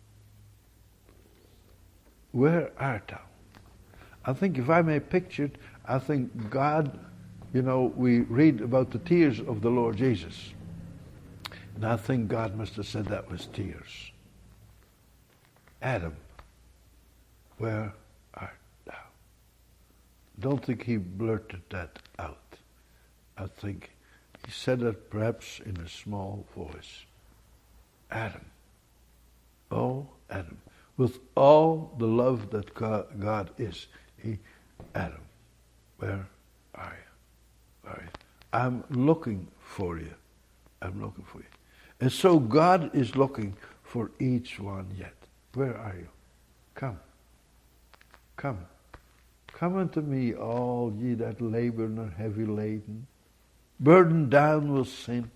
Where art thou? I think if I may picture it, I think God, you know, we read about the tears of the Lord Jesus. And I think God must have said that with tears. Adam, where art thou? Don't think he blurted that out. I think he said it perhaps in a small voice. Adam, oh Adam. With all the love that God, God is, he, Adam, where are you? Where are you? I'm looking for you. I'm looking for you. And so God is looking for each one yet. Where are you? Come. Come. Come unto me, all ye that labor and are heavy laden, burdened down with sin.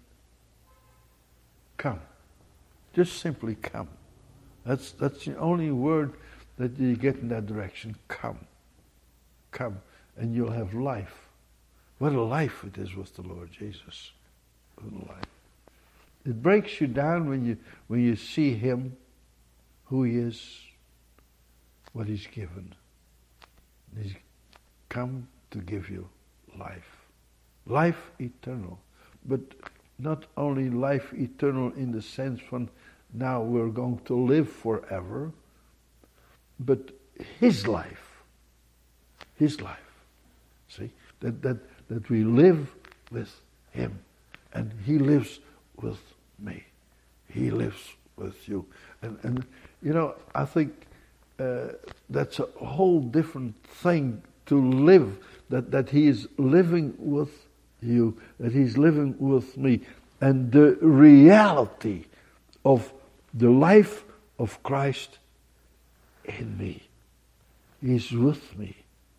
Come. Just simply come. That's that's the only word that you get in that direction. Come. Come. And you'll have life. What a life it is with the Lord Jesus. What a life. It breaks you down when you when you see Him, who He is, what He's given. He's come to give you life. Life eternal. But not only life eternal in the sense when now we're going to live forever, but His life. His life. See? That that that we live with Him. And He lives with me. He lives with you. And and you know, I think uh, that's a whole different thing to live, that, that He is living with you, that He's living with me. And the reality of the life of Christ in me. He's with me.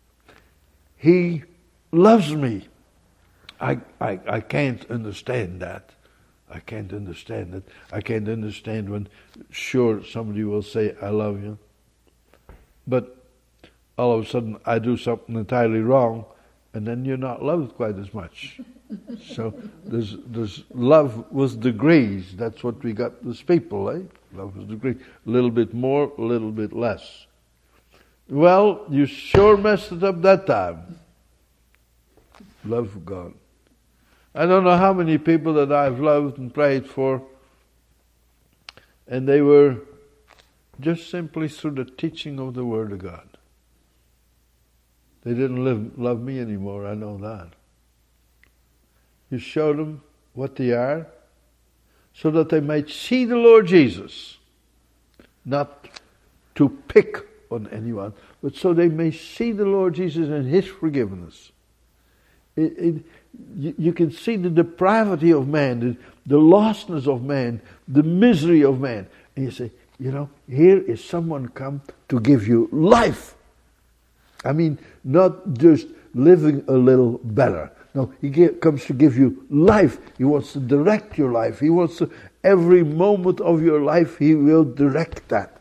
He loves me. I, I, I can't understand that. I can't understand it. I can't understand when, sure, somebody will say, I love you. But all of a sudden I do something entirely wrong, and then you're not loved quite as much. So there's there's love with degrees. That's what we got with people, eh? Love with degrees. A little bit more, a little bit less. Well, you sure messed it up that time. Love gone. I don't know how many people that I've loved and prayed for, and they were just simply through the teaching of the Word of God. They didn't live, love me anymore, I know that. You show them what they are, so that they might see the Lord Jesus, not to pick on anyone, but so they may see the Lord Jesus and His forgiveness. It, it, you, you can see the depravity of man, the, the lostness of man, the misery of man, and you say, you know, here is someone come to give you life. I mean, not just living a little better. No, He give, comes to give you life. He wants to direct your life. He wants to, every moment of your life, He will direct that.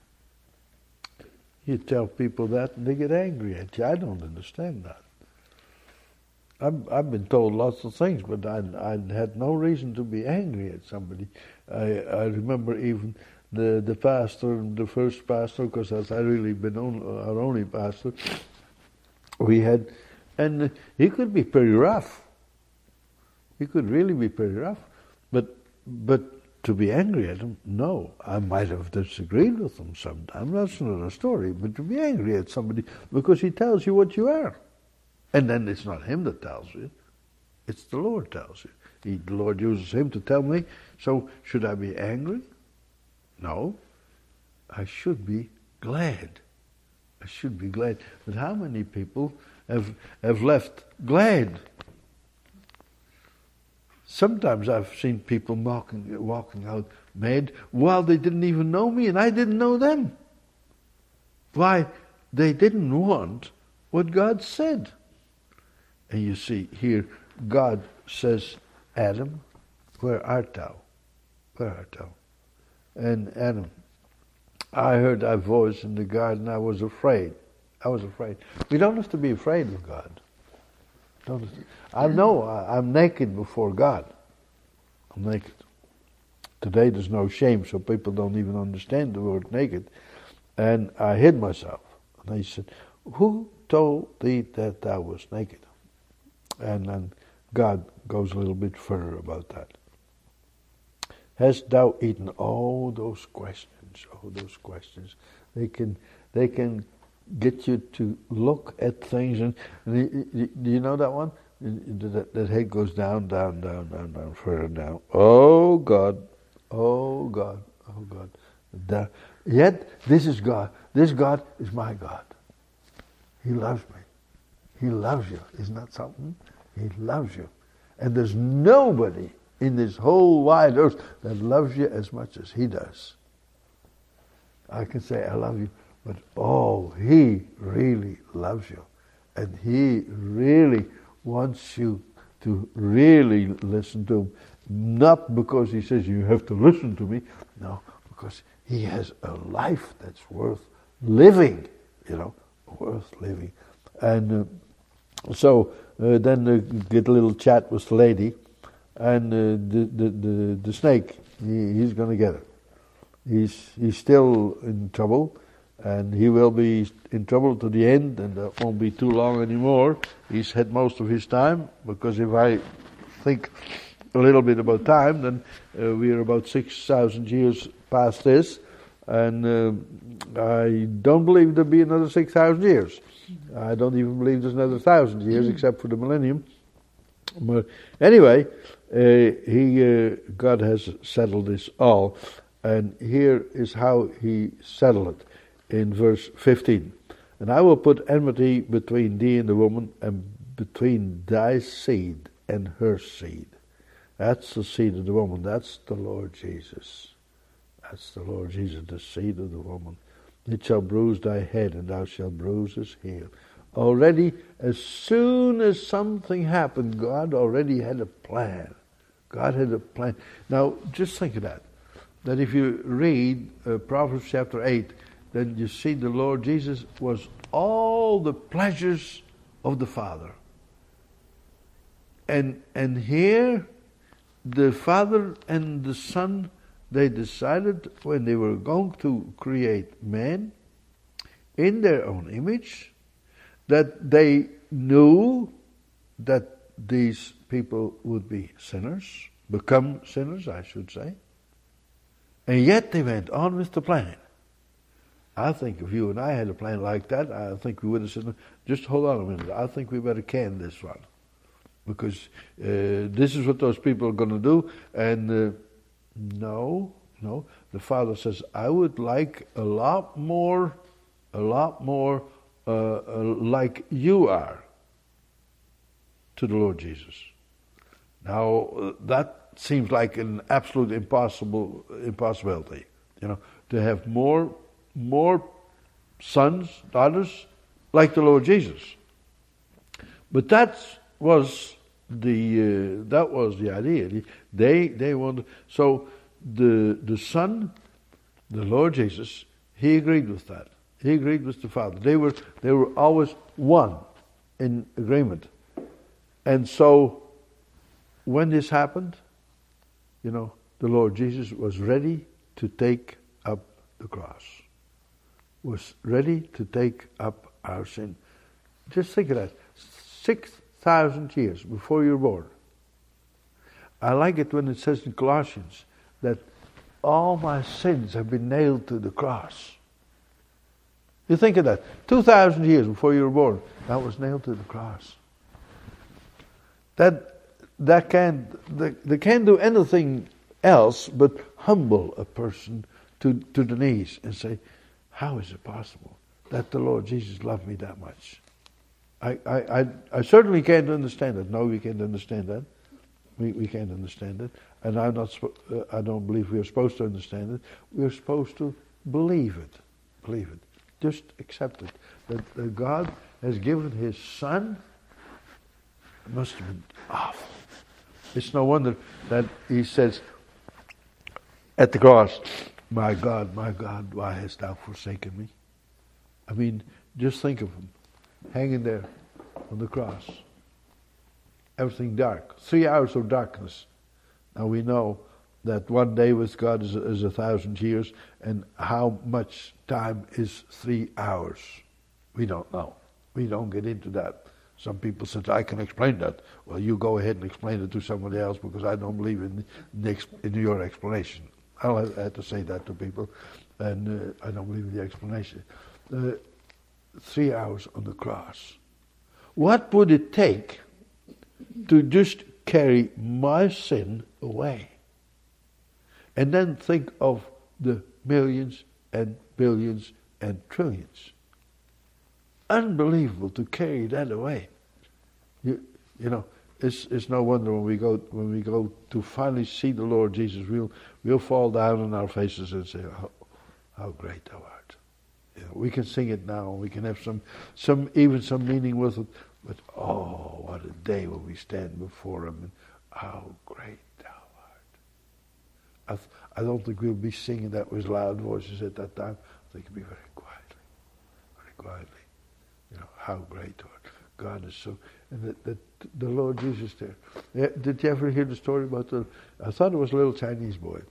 You tell people that and they get angry at you. I don't understand that. I've, I've been told lots of things, but I, I had no reason to be angry at somebody. I, I remember even the, the pastor, the first pastor, because that's I really been on, our only pastor, we had, and he could be pretty rough. He could really be pretty rough. But but to be angry at him, no. I might have disagreed with him sometime. That's another story. But to be angry at somebody because he tells you what you are. And then it's not him that tells you. It's the Lord tells you. He, the Lord uses him to tell me. So should I be angry? No. I should be glad. I should be glad. But how many people have have left glad? Sometimes I've seen people walking, walking out mad while they didn't even know me and I didn't know them. Why? They didn't want what God said. And you see here, God says, Adam, where art thou? Where art thou? And Adam, I heard thy voice in the garden, I was afraid. I was afraid. We don't have to be afraid of God. Don't have to. I know I, I'm naked before God. I'm naked. Today there's no shame, so people don't even understand the word naked. And I hid myself. And they said, who told thee that thou was naked? And then God goes a little bit further about that. Hast thou eaten? All those questions, all those questions. They can, they can get you to look at things. And, and do you know that one? That, that head goes down, down, down, down, down, further down. Oh God, oh God, oh God. That, yet this is God. This God is my God. He loves me. He loves you. Isn't that something? He loves you. And there's nobody in this whole wide earth that loves you as much as He does. I can say I love you, but oh, He really loves you. And He really wants you to really listen to Him. Not because He says you have to listen to me. No, because He has a life that's worth living. You know, worth living. And uh, so uh, then uh, get a little chat with the lady. And uh, the, the, the, the snake, he, he's going to get it. He's, he's still in trouble. And he will be in trouble to the end, and that won't be too long anymore. He's had most of his time, because if I think a little bit about time, then uh, we are about six thousand years past this, and uh, I don't believe there'll be another six thousand years. I don't even believe there's another thousand years, except for the millennium. But anyway, uh, he uh, God has settled this all, and here is how He settled it. In verse fifteen, and I will put enmity between thee and the woman, and between thy seed and her seed. That's the seed of the woman. That's the Lord Jesus. That's the Lord Jesus, the seed of the woman. It shall bruise thy head, and thou shalt bruise his heel. Already, as soon as something happened, God already had a plan. God had a plan. Now, just think of that. That if you read uh, Proverbs chapter eight, then you see the Lord Jesus was all the pleasures of the Father. and and here, the Father and the Son, they decided when they were going to create man in their own image, that they knew that these people would be sinners, become sinners, I should say. And yet they went on with the plan. I think if you and I had a plan like that, I think we would have said, just hold on a minute, I think we better can this one. Because uh, this is what those people are going to do. And uh, no, no. The Father says, I would like a lot more, a lot more uh, uh, like you are to the Lord Jesus. Now, uh, that seems like an absolute impossible impossibility, you know, to have more more sons, daughters, like the Lord Jesus. But that was the uh, that was the idea. They they wanted, so the the Son, the Lord Jesus, he agreed with that. He agreed with the Father. They were they were always one in agreement. And so when this happened, you know, the Lord Jesus was ready to take up the cross. Was ready to take up our sin. Just think of that. Six thousand years before you were born. I like it when it says in Colossians that all my sins have been nailed to the cross. You think of that. Two thousand years before you were born, that was nailed to the cross. That that can't they, they can't do anything else but humble a person to, to the knees and say, how is it possible that the Lord Jesus loved me that much? I, I, I, I certainly can't understand it. No, we can't understand that. We, we can't understand it. And I'm not. Uh, I don't believe we are supposed to understand it. We are supposed to believe it. Believe it. Just accept it. That, that God has given His Son. It must have been awful. It's no wonder that He says at the cross, my God, my God, why hast thou forsaken me? I mean, just think of Him hanging there on the cross. Everything dark. Three hours of darkness. Now we know that one day with God is a, is a thousand years, and how much time is three hours? We don't know. We don't get into that. Some people said, I can explain that. Well, you go ahead and explain it to somebody else, because I don't believe in, the, in your explanation. I'll have, I have to say that to people, and uh, I don't believe in the explanation. Uh, three hours on the cross. What would it take to just carry my sin away? And then think of the millions and billions and trillions. Unbelievable to carry that away. You, you know, it's it's no wonder when we go when we go to finally see the Lord Jesus, we'll we'll fall down on our faces and say, "How, how great Thou art." You know, we can sing it now. We can have some some even some meaning with it. But oh, what a day when we stand before Him, and how great Thou art. I, th- I don't think we'll be singing that with loud voices at that time. I think it'll be very quietly, very quietly. You know, how great Thou art. God is so, and that, that the Lord Jesus there. Yeah, did you ever hear the story about the? I thought it was a little Chinese boy,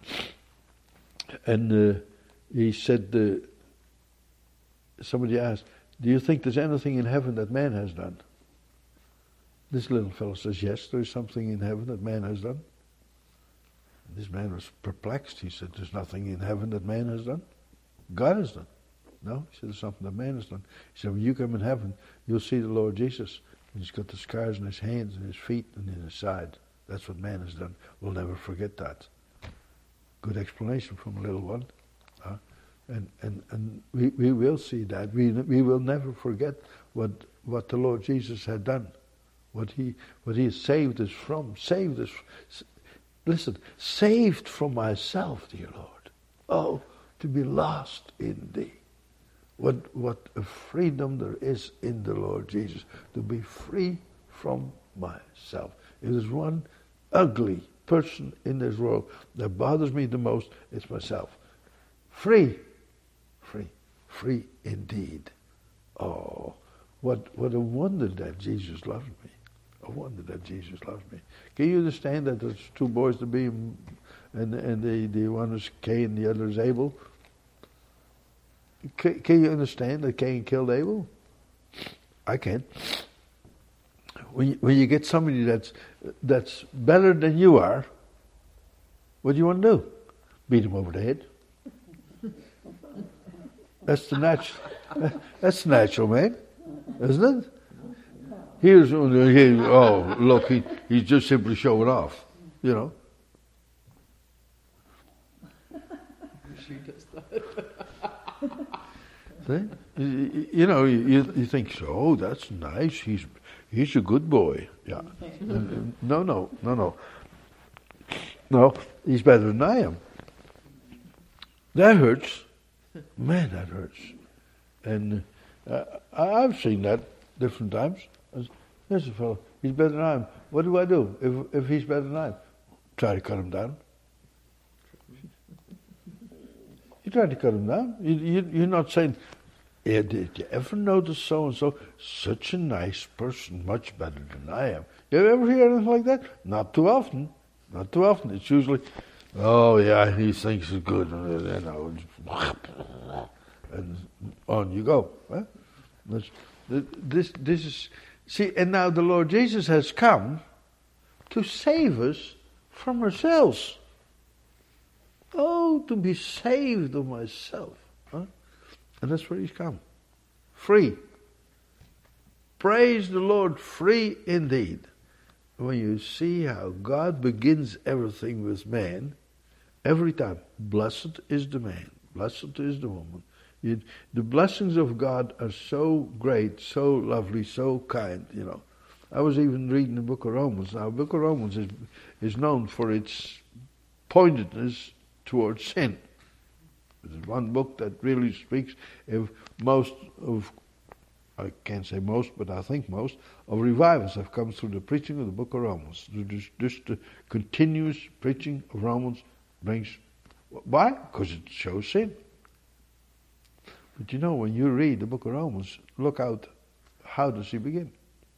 and uh, he said. Uh, somebody asked, "Do you think there's anything in heaven that man has done?" This little fellow says, "Yes, there's something in heaven that man has done." And this man was perplexed. He said, "There's nothing in heaven that man has done. God has done." No, he said, "There's something that man has done." He said, "When you come in heaven, you'll see the Lord Jesus. And He's got the scars in His hands and His feet and in His side. That's what man has done. We'll never forget that." Good explanation from a little one. Huh? And and and we, we will see that. We we will never forget what what the Lord Jesus had done. What he what he saved us from. Saved us. Listen, saved from myself, dear Lord. Oh, to be lost in Thee. What what a freedom there is in the Lord Jesus, to be free from myself. If there's one ugly person in this world that bothers me the most, it's myself. Free, free, free indeed. Oh, what what a wonder that Jesus loves me. No wonder that Jesus loves me. Can you understand that there's two boys to be, and and the, the one is Cain and the other is Abel? Can, can you understand that Cain killed Abel? I can. When you, when you get somebody that's that's better than you are, what do you want to do? Beat him over the head. That's the natural. That's the natural, man, isn't it? Here's here, oh look, he he's just simply showing off, you know. She does that. See? You, you know, you you think so. Oh, that's nice. He's he's a good boy. Yeah. No, no, no, no. No, he's better than I am. That hurts. Man, that hurts. And uh, I've seen that different times. There's a fellow, he's better than I am. What do I do if if he's better than I am? Try to cut him down. You try to cut him down. You, you, you're not saying, yeah, did you ever notice so-and-so? Such a nice person, much better than I am. You ever hear anything like that? Not too often. Not too often. It's usually, oh yeah, he thinks it's good. And, you know, and on you go. Huh? This, this is, see, and now the Lord Jesus has come to save us from ourselves. Oh, to be saved of myself. Huh? And that's where he's come. Free. Praise the Lord, free indeed. When you see how God begins everything with man, every time, blessed is the man, blessed is the woman. You, the blessings of God are so great, so lovely, so kind, you know. I was even reading the book of Romans. Now, the book of Romans is, is known for its pointedness towards sin. There's one book that really speaks of most of, I can't say most, but I think most, of revivals have come through the preaching of the book of Romans. Just, just the continuous preaching of Romans brings, why? Because it shows sin. But you know, when you read the book of Romans, look out, how does he begin?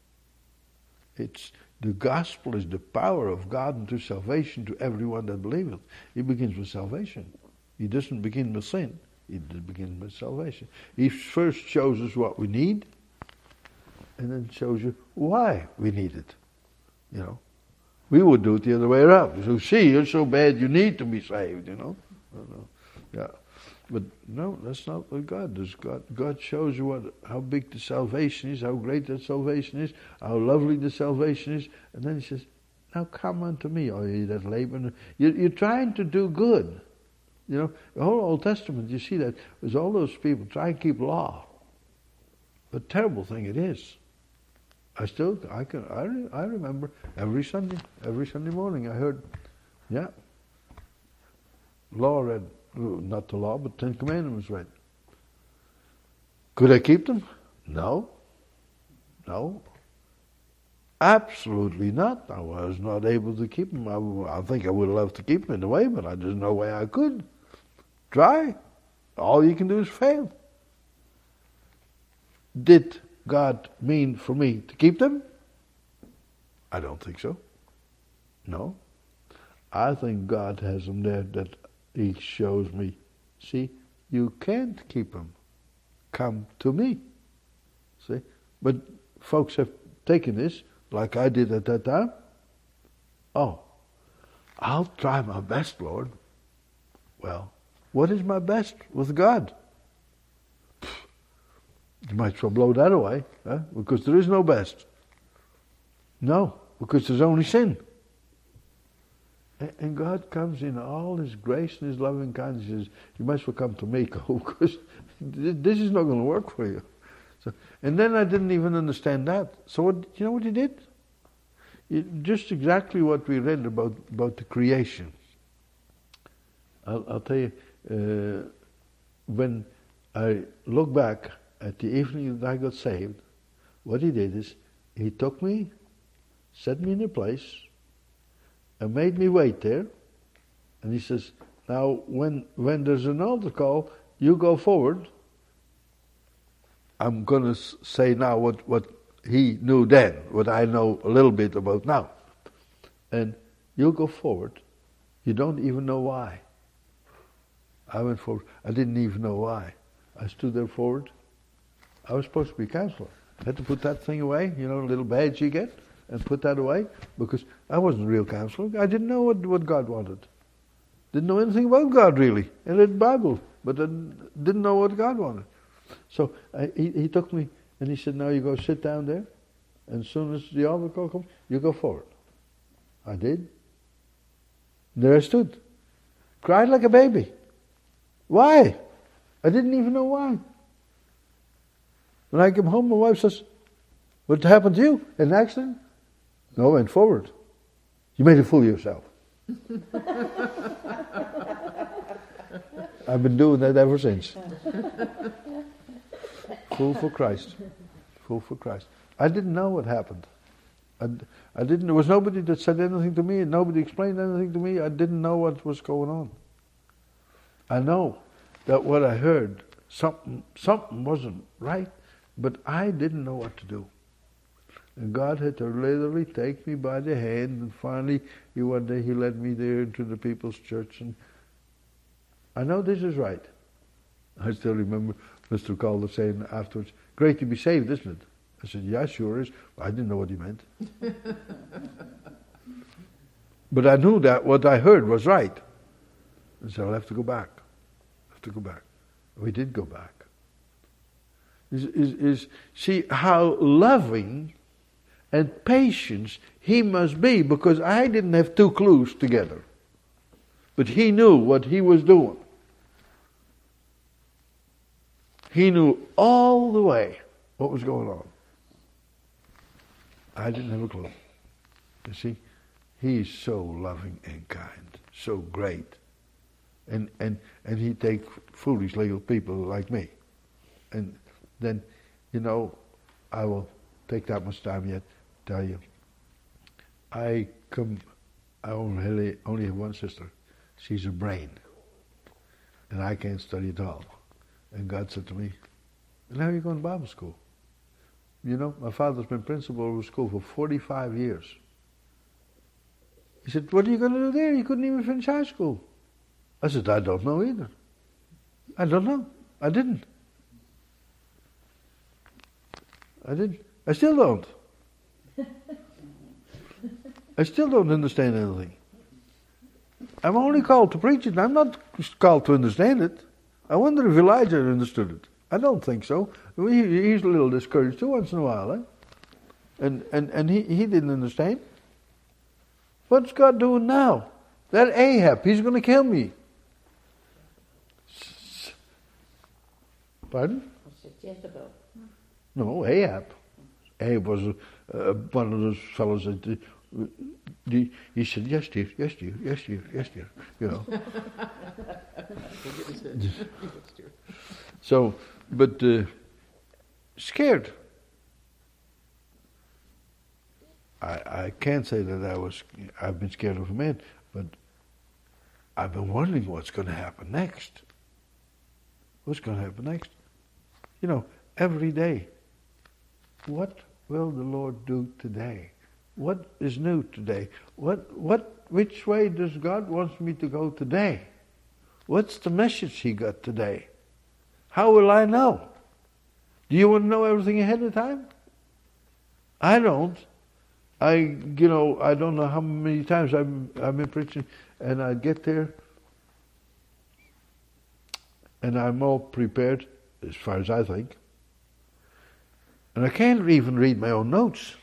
It's, the gospel is the power of God unto salvation to everyone that believeth. He begins with salvation. He doesn't begin with sin. He begins with salvation. He first shows us what we need, and then shows you why we need it. You know, we would do it the other way around. So, see, you're so bad, you need to be saved. You know, yeah. But no, that's not what God does. God, God shows you what, how big the salvation is, how great that salvation is, how lovely the salvation is, and then he says, "Now come unto me, all ye that labor." You're, you're trying to do good. You know, the whole Old Testament, you see that, there's all those people trying to keep law. What a terrible thing it is. I still, I can, I, re, I remember every Sunday, every Sunday morning I heard, yeah, law read, not the law, but Ten Commandments read. Could I keep them? No. No. Absolutely not. I was not able to keep them. I, I think I would have loved to keep them in a way, but I, there's no way I could. Try. All you can do is fail. Did God mean for me to keep them? I don't think so. No. I think God has them there that he shows me, see, you can't keep them. Come to me. See? But folks have taken this, like I did at that time. Oh, I'll try my best, Lord. Well, what is my best with God? You might as well blow that away, huh? Because there is no best. No, because there's only sin. And God comes in all His grace and His loving kindness. He says, you might as well come to me, because this is not going to work for you. So, and then I didn't even understand that. So what, you know what He did? It, just exactly what we read about, about the creation. I'll, I'll tell you, uh, when I look back at the evening that I got saved, what He did is, He took me, set me in a place, and made me wait there. And He says, now when when there's an altar call, you go forward. I'm going to say now what, what he knew then what I know a little bit about now. And you'll go forward. You don't even know why. I went forward. I didn't even know why. I stood there forward. I was supposed to be a counselor. I had to put that thing away, you know, a little badge you get, and put that away, because I wasn't a real counselor. I didn't know what, what God wanted. Didn't know anything about God, really. I read the Bible, but I didn't know what God wanted. So I, he, he took me, and he said, now you go sit down there, and as soon as the altar call comes, you go forward. I did. There I stood. Cried like a baby. Why? I didn't even know why. When I came home, my wife says, what happened to you? An accident? No, I went forward. You made a fool of yourself. I've been doing that ever since. Fool for Christ. Fool for Christ. I didn't know what happened. I, I didn't. There was nobody that said anything to me, and nobody explained anything to me. I didn't know what was going on. I know that what I heard, something, something wasn't right, but I didn't know what to do. And God had to literally take me by the hand, and finally, he, one day he led me there into the people's church, and I know this is right. I still remember Mister Calder saying afterwards, great to be saved, isn't it? I said, yeah, sure is. I didn't know what he meant. But I knew that what I heard was right. And so I'll have to go back. I have to go back. We did go back. Is, is, is see how loving and patient he must be, because I didn't have two clues together. But he knew what he was doing. He knew all the way what was going on. I didn't have a clue. You see, he's so loving and kind, so great. And and and he take foolish little people like me. And then, you know, I will take that much time yet to tell you. I come, I only, only have one sister. She's a brain. And I can't study at all. And God said to me, and how are you going to Bible school? You know, my father's been principal of a school for forty-five years. He said, what are you going to do there? You couldn't even finish high school. I said, I don't know either. I don't know. I didn't. I didn't. I still don't. I still don't understand anything. I'm only called to preach it. I'm not called to understand it. I wonder if Elijah understood it. I don't think so. He, he's a little discouraged too once in a while. Eh? And, and, and he, he didn't understand. What's God doing now? That Ahab, he's going to kill me. Pardon? Jezebel. No, Ahab. Ahab was uh, one of those fellows that uh, the, he said, yes dear, yes dear, yes dear, yes dear, you know. So, but uh, scared. I, I can't say that I was, I've been scared of a man, but I've been wondering what's going to happen next. What's going to happen next? You know, every day, what will the Lord do today? What is new today? What, what, which way does God want me to go today? What's the message he got today? How will I know? Do you want to know everything ahead of time? I don't. I, you know, I don't know how many times I've, I've been preaching, and I get there, and I'm all prepared, as far as I think, and I can't even read my own notes.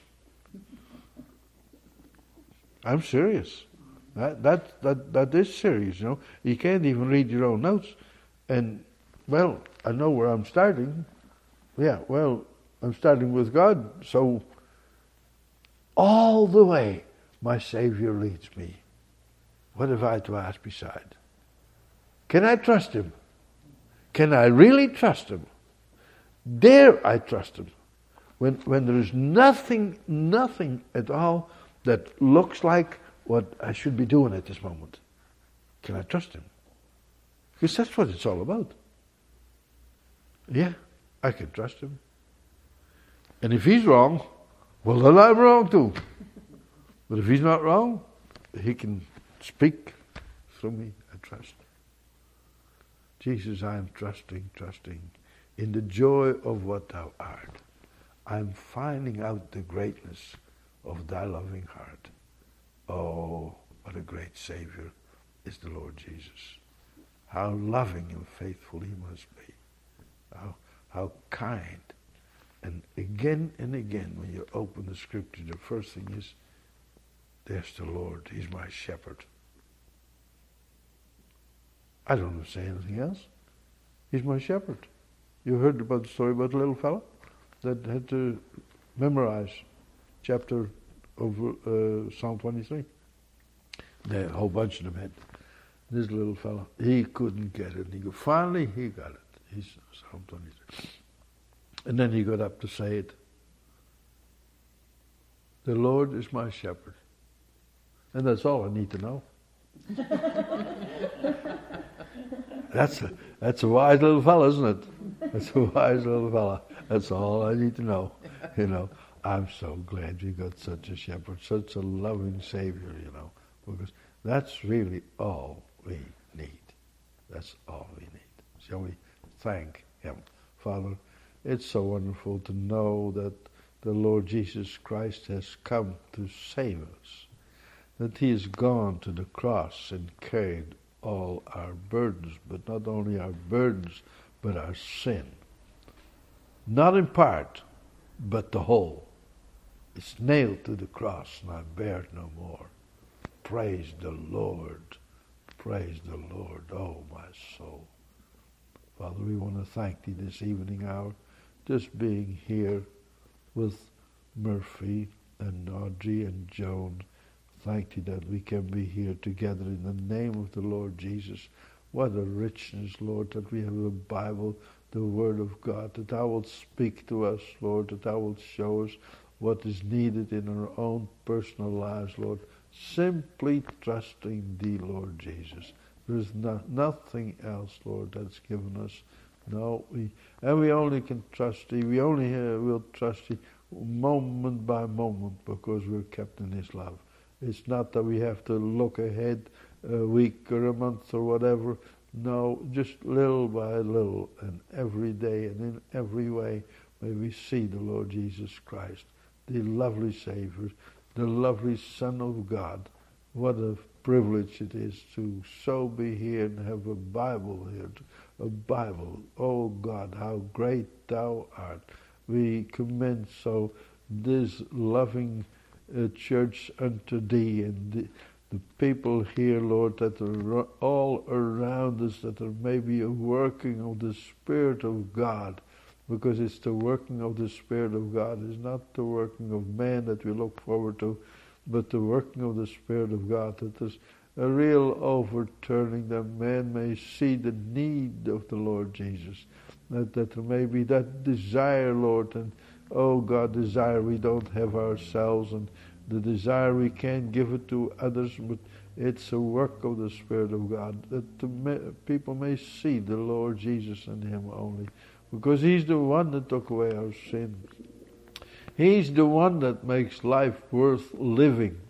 I'm serious. That that that that is serious, you know. You can't even read your own notes, and well, I know where I'm starting. Yeah, well, I'm starting with God, so all the way my Savior leads me. What have I to ask beside? Can I trust Him? Can I really trust Him? Dare I trust Him? When when there is nothing, nothing at all that looks like what I should be doing at this moment. Can I trust Him? Because that's what it's all about. Yeah, I can trust Him. And if he's wrong, well, then I'm wrong too. But if he's not wrong, he can speak through me, I trust. Jesus, I am trusting, trusting in the joy of what thou art. I'm finding out the greatness of thy loving heart. Oh, what a great Savior is the Lord Jesus. How loving and faithful he must be. How, how kind. And again and again, when you open the scripture, the first thing is, there's the Lord. He's my shepherd. I don't have to say anything else. He's my shepherd. You heard about the story about the little fellow that had to memorize chapter of uh, Psalm twenty-three. There, a whole bunch of them had. This little fellow, he couldn't get it. He go, finally, he got it. He's Psalm twenty-three. And then he got up to say it. The Lord is my shepherd. And that's all I need to know. That's a, that's a wise little fellow, isn't it? That's a wise little fellow. That's all I need to know. You know, I'm so glad you got such a shepherd, such a loving Savior, you know, because that's really all we need. That's all we need. Shall we thank him? Father, it's so wonderful to know that the Lord Jesus Christ has come to save us, that he has gone to the cross and carried all our burdens, but not only our burdens, but our sin. Not in part, but the whole. It's nailed to the cross, and I bear it no more. Praise the Lord. Praise the Lord, oh my soul. Father, we want to thank thee this evening hour, just being here with Murphy and Audrey and Joan. Thank thee that we can be here together in the name of the Lord Jesus. What a richness, Lord, that we have a Bible, the Word of God, that thou wilt speak to us, Lord, that thou wilt show us what is needed in our own personal lives, Lord. Simply trusting thee, Lord Jesus. There is no, nothing else, Lord, that's given us. No, we and we only can trust thee. We only uh, will trust thee moment by moment because we're kept in his love. It's not that we have to look ahead a week or a month or whatever. No, just little by little and every day and in every way may we see the Lord Jesus Christ, the lovely Savior, the lovely Son of God. What a privilege it is to so be here and have a Bible here, a Bible. Oh God, how great thou art. We commend so this loving uh, church unto thee, and the, the people here, Lord, that are all around us, that are maybe a working of the Spirit of God, because it's the working of the Spirit of God. It's not the working of man that we look forward to, but the working of the Spirit of God, that there's a real overturning, that man may see the need of the Lord Jesus, that, that there may be that desire, Lord, and oh God, desire we don't have ourselves, and the desire we can't give it to others, but it's a work of the Spirit of God, that the may, people may see the Lord Jesus and him only, because he's the one that took away our sin. He's the one that makes life worth living,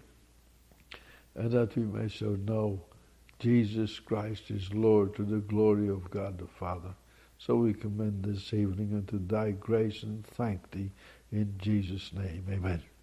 and that we may so know Jesus Christ is Lord, to the glory of God the Father. So we commend this evening unto thy grace and thank thee in Jesus' name. Amen.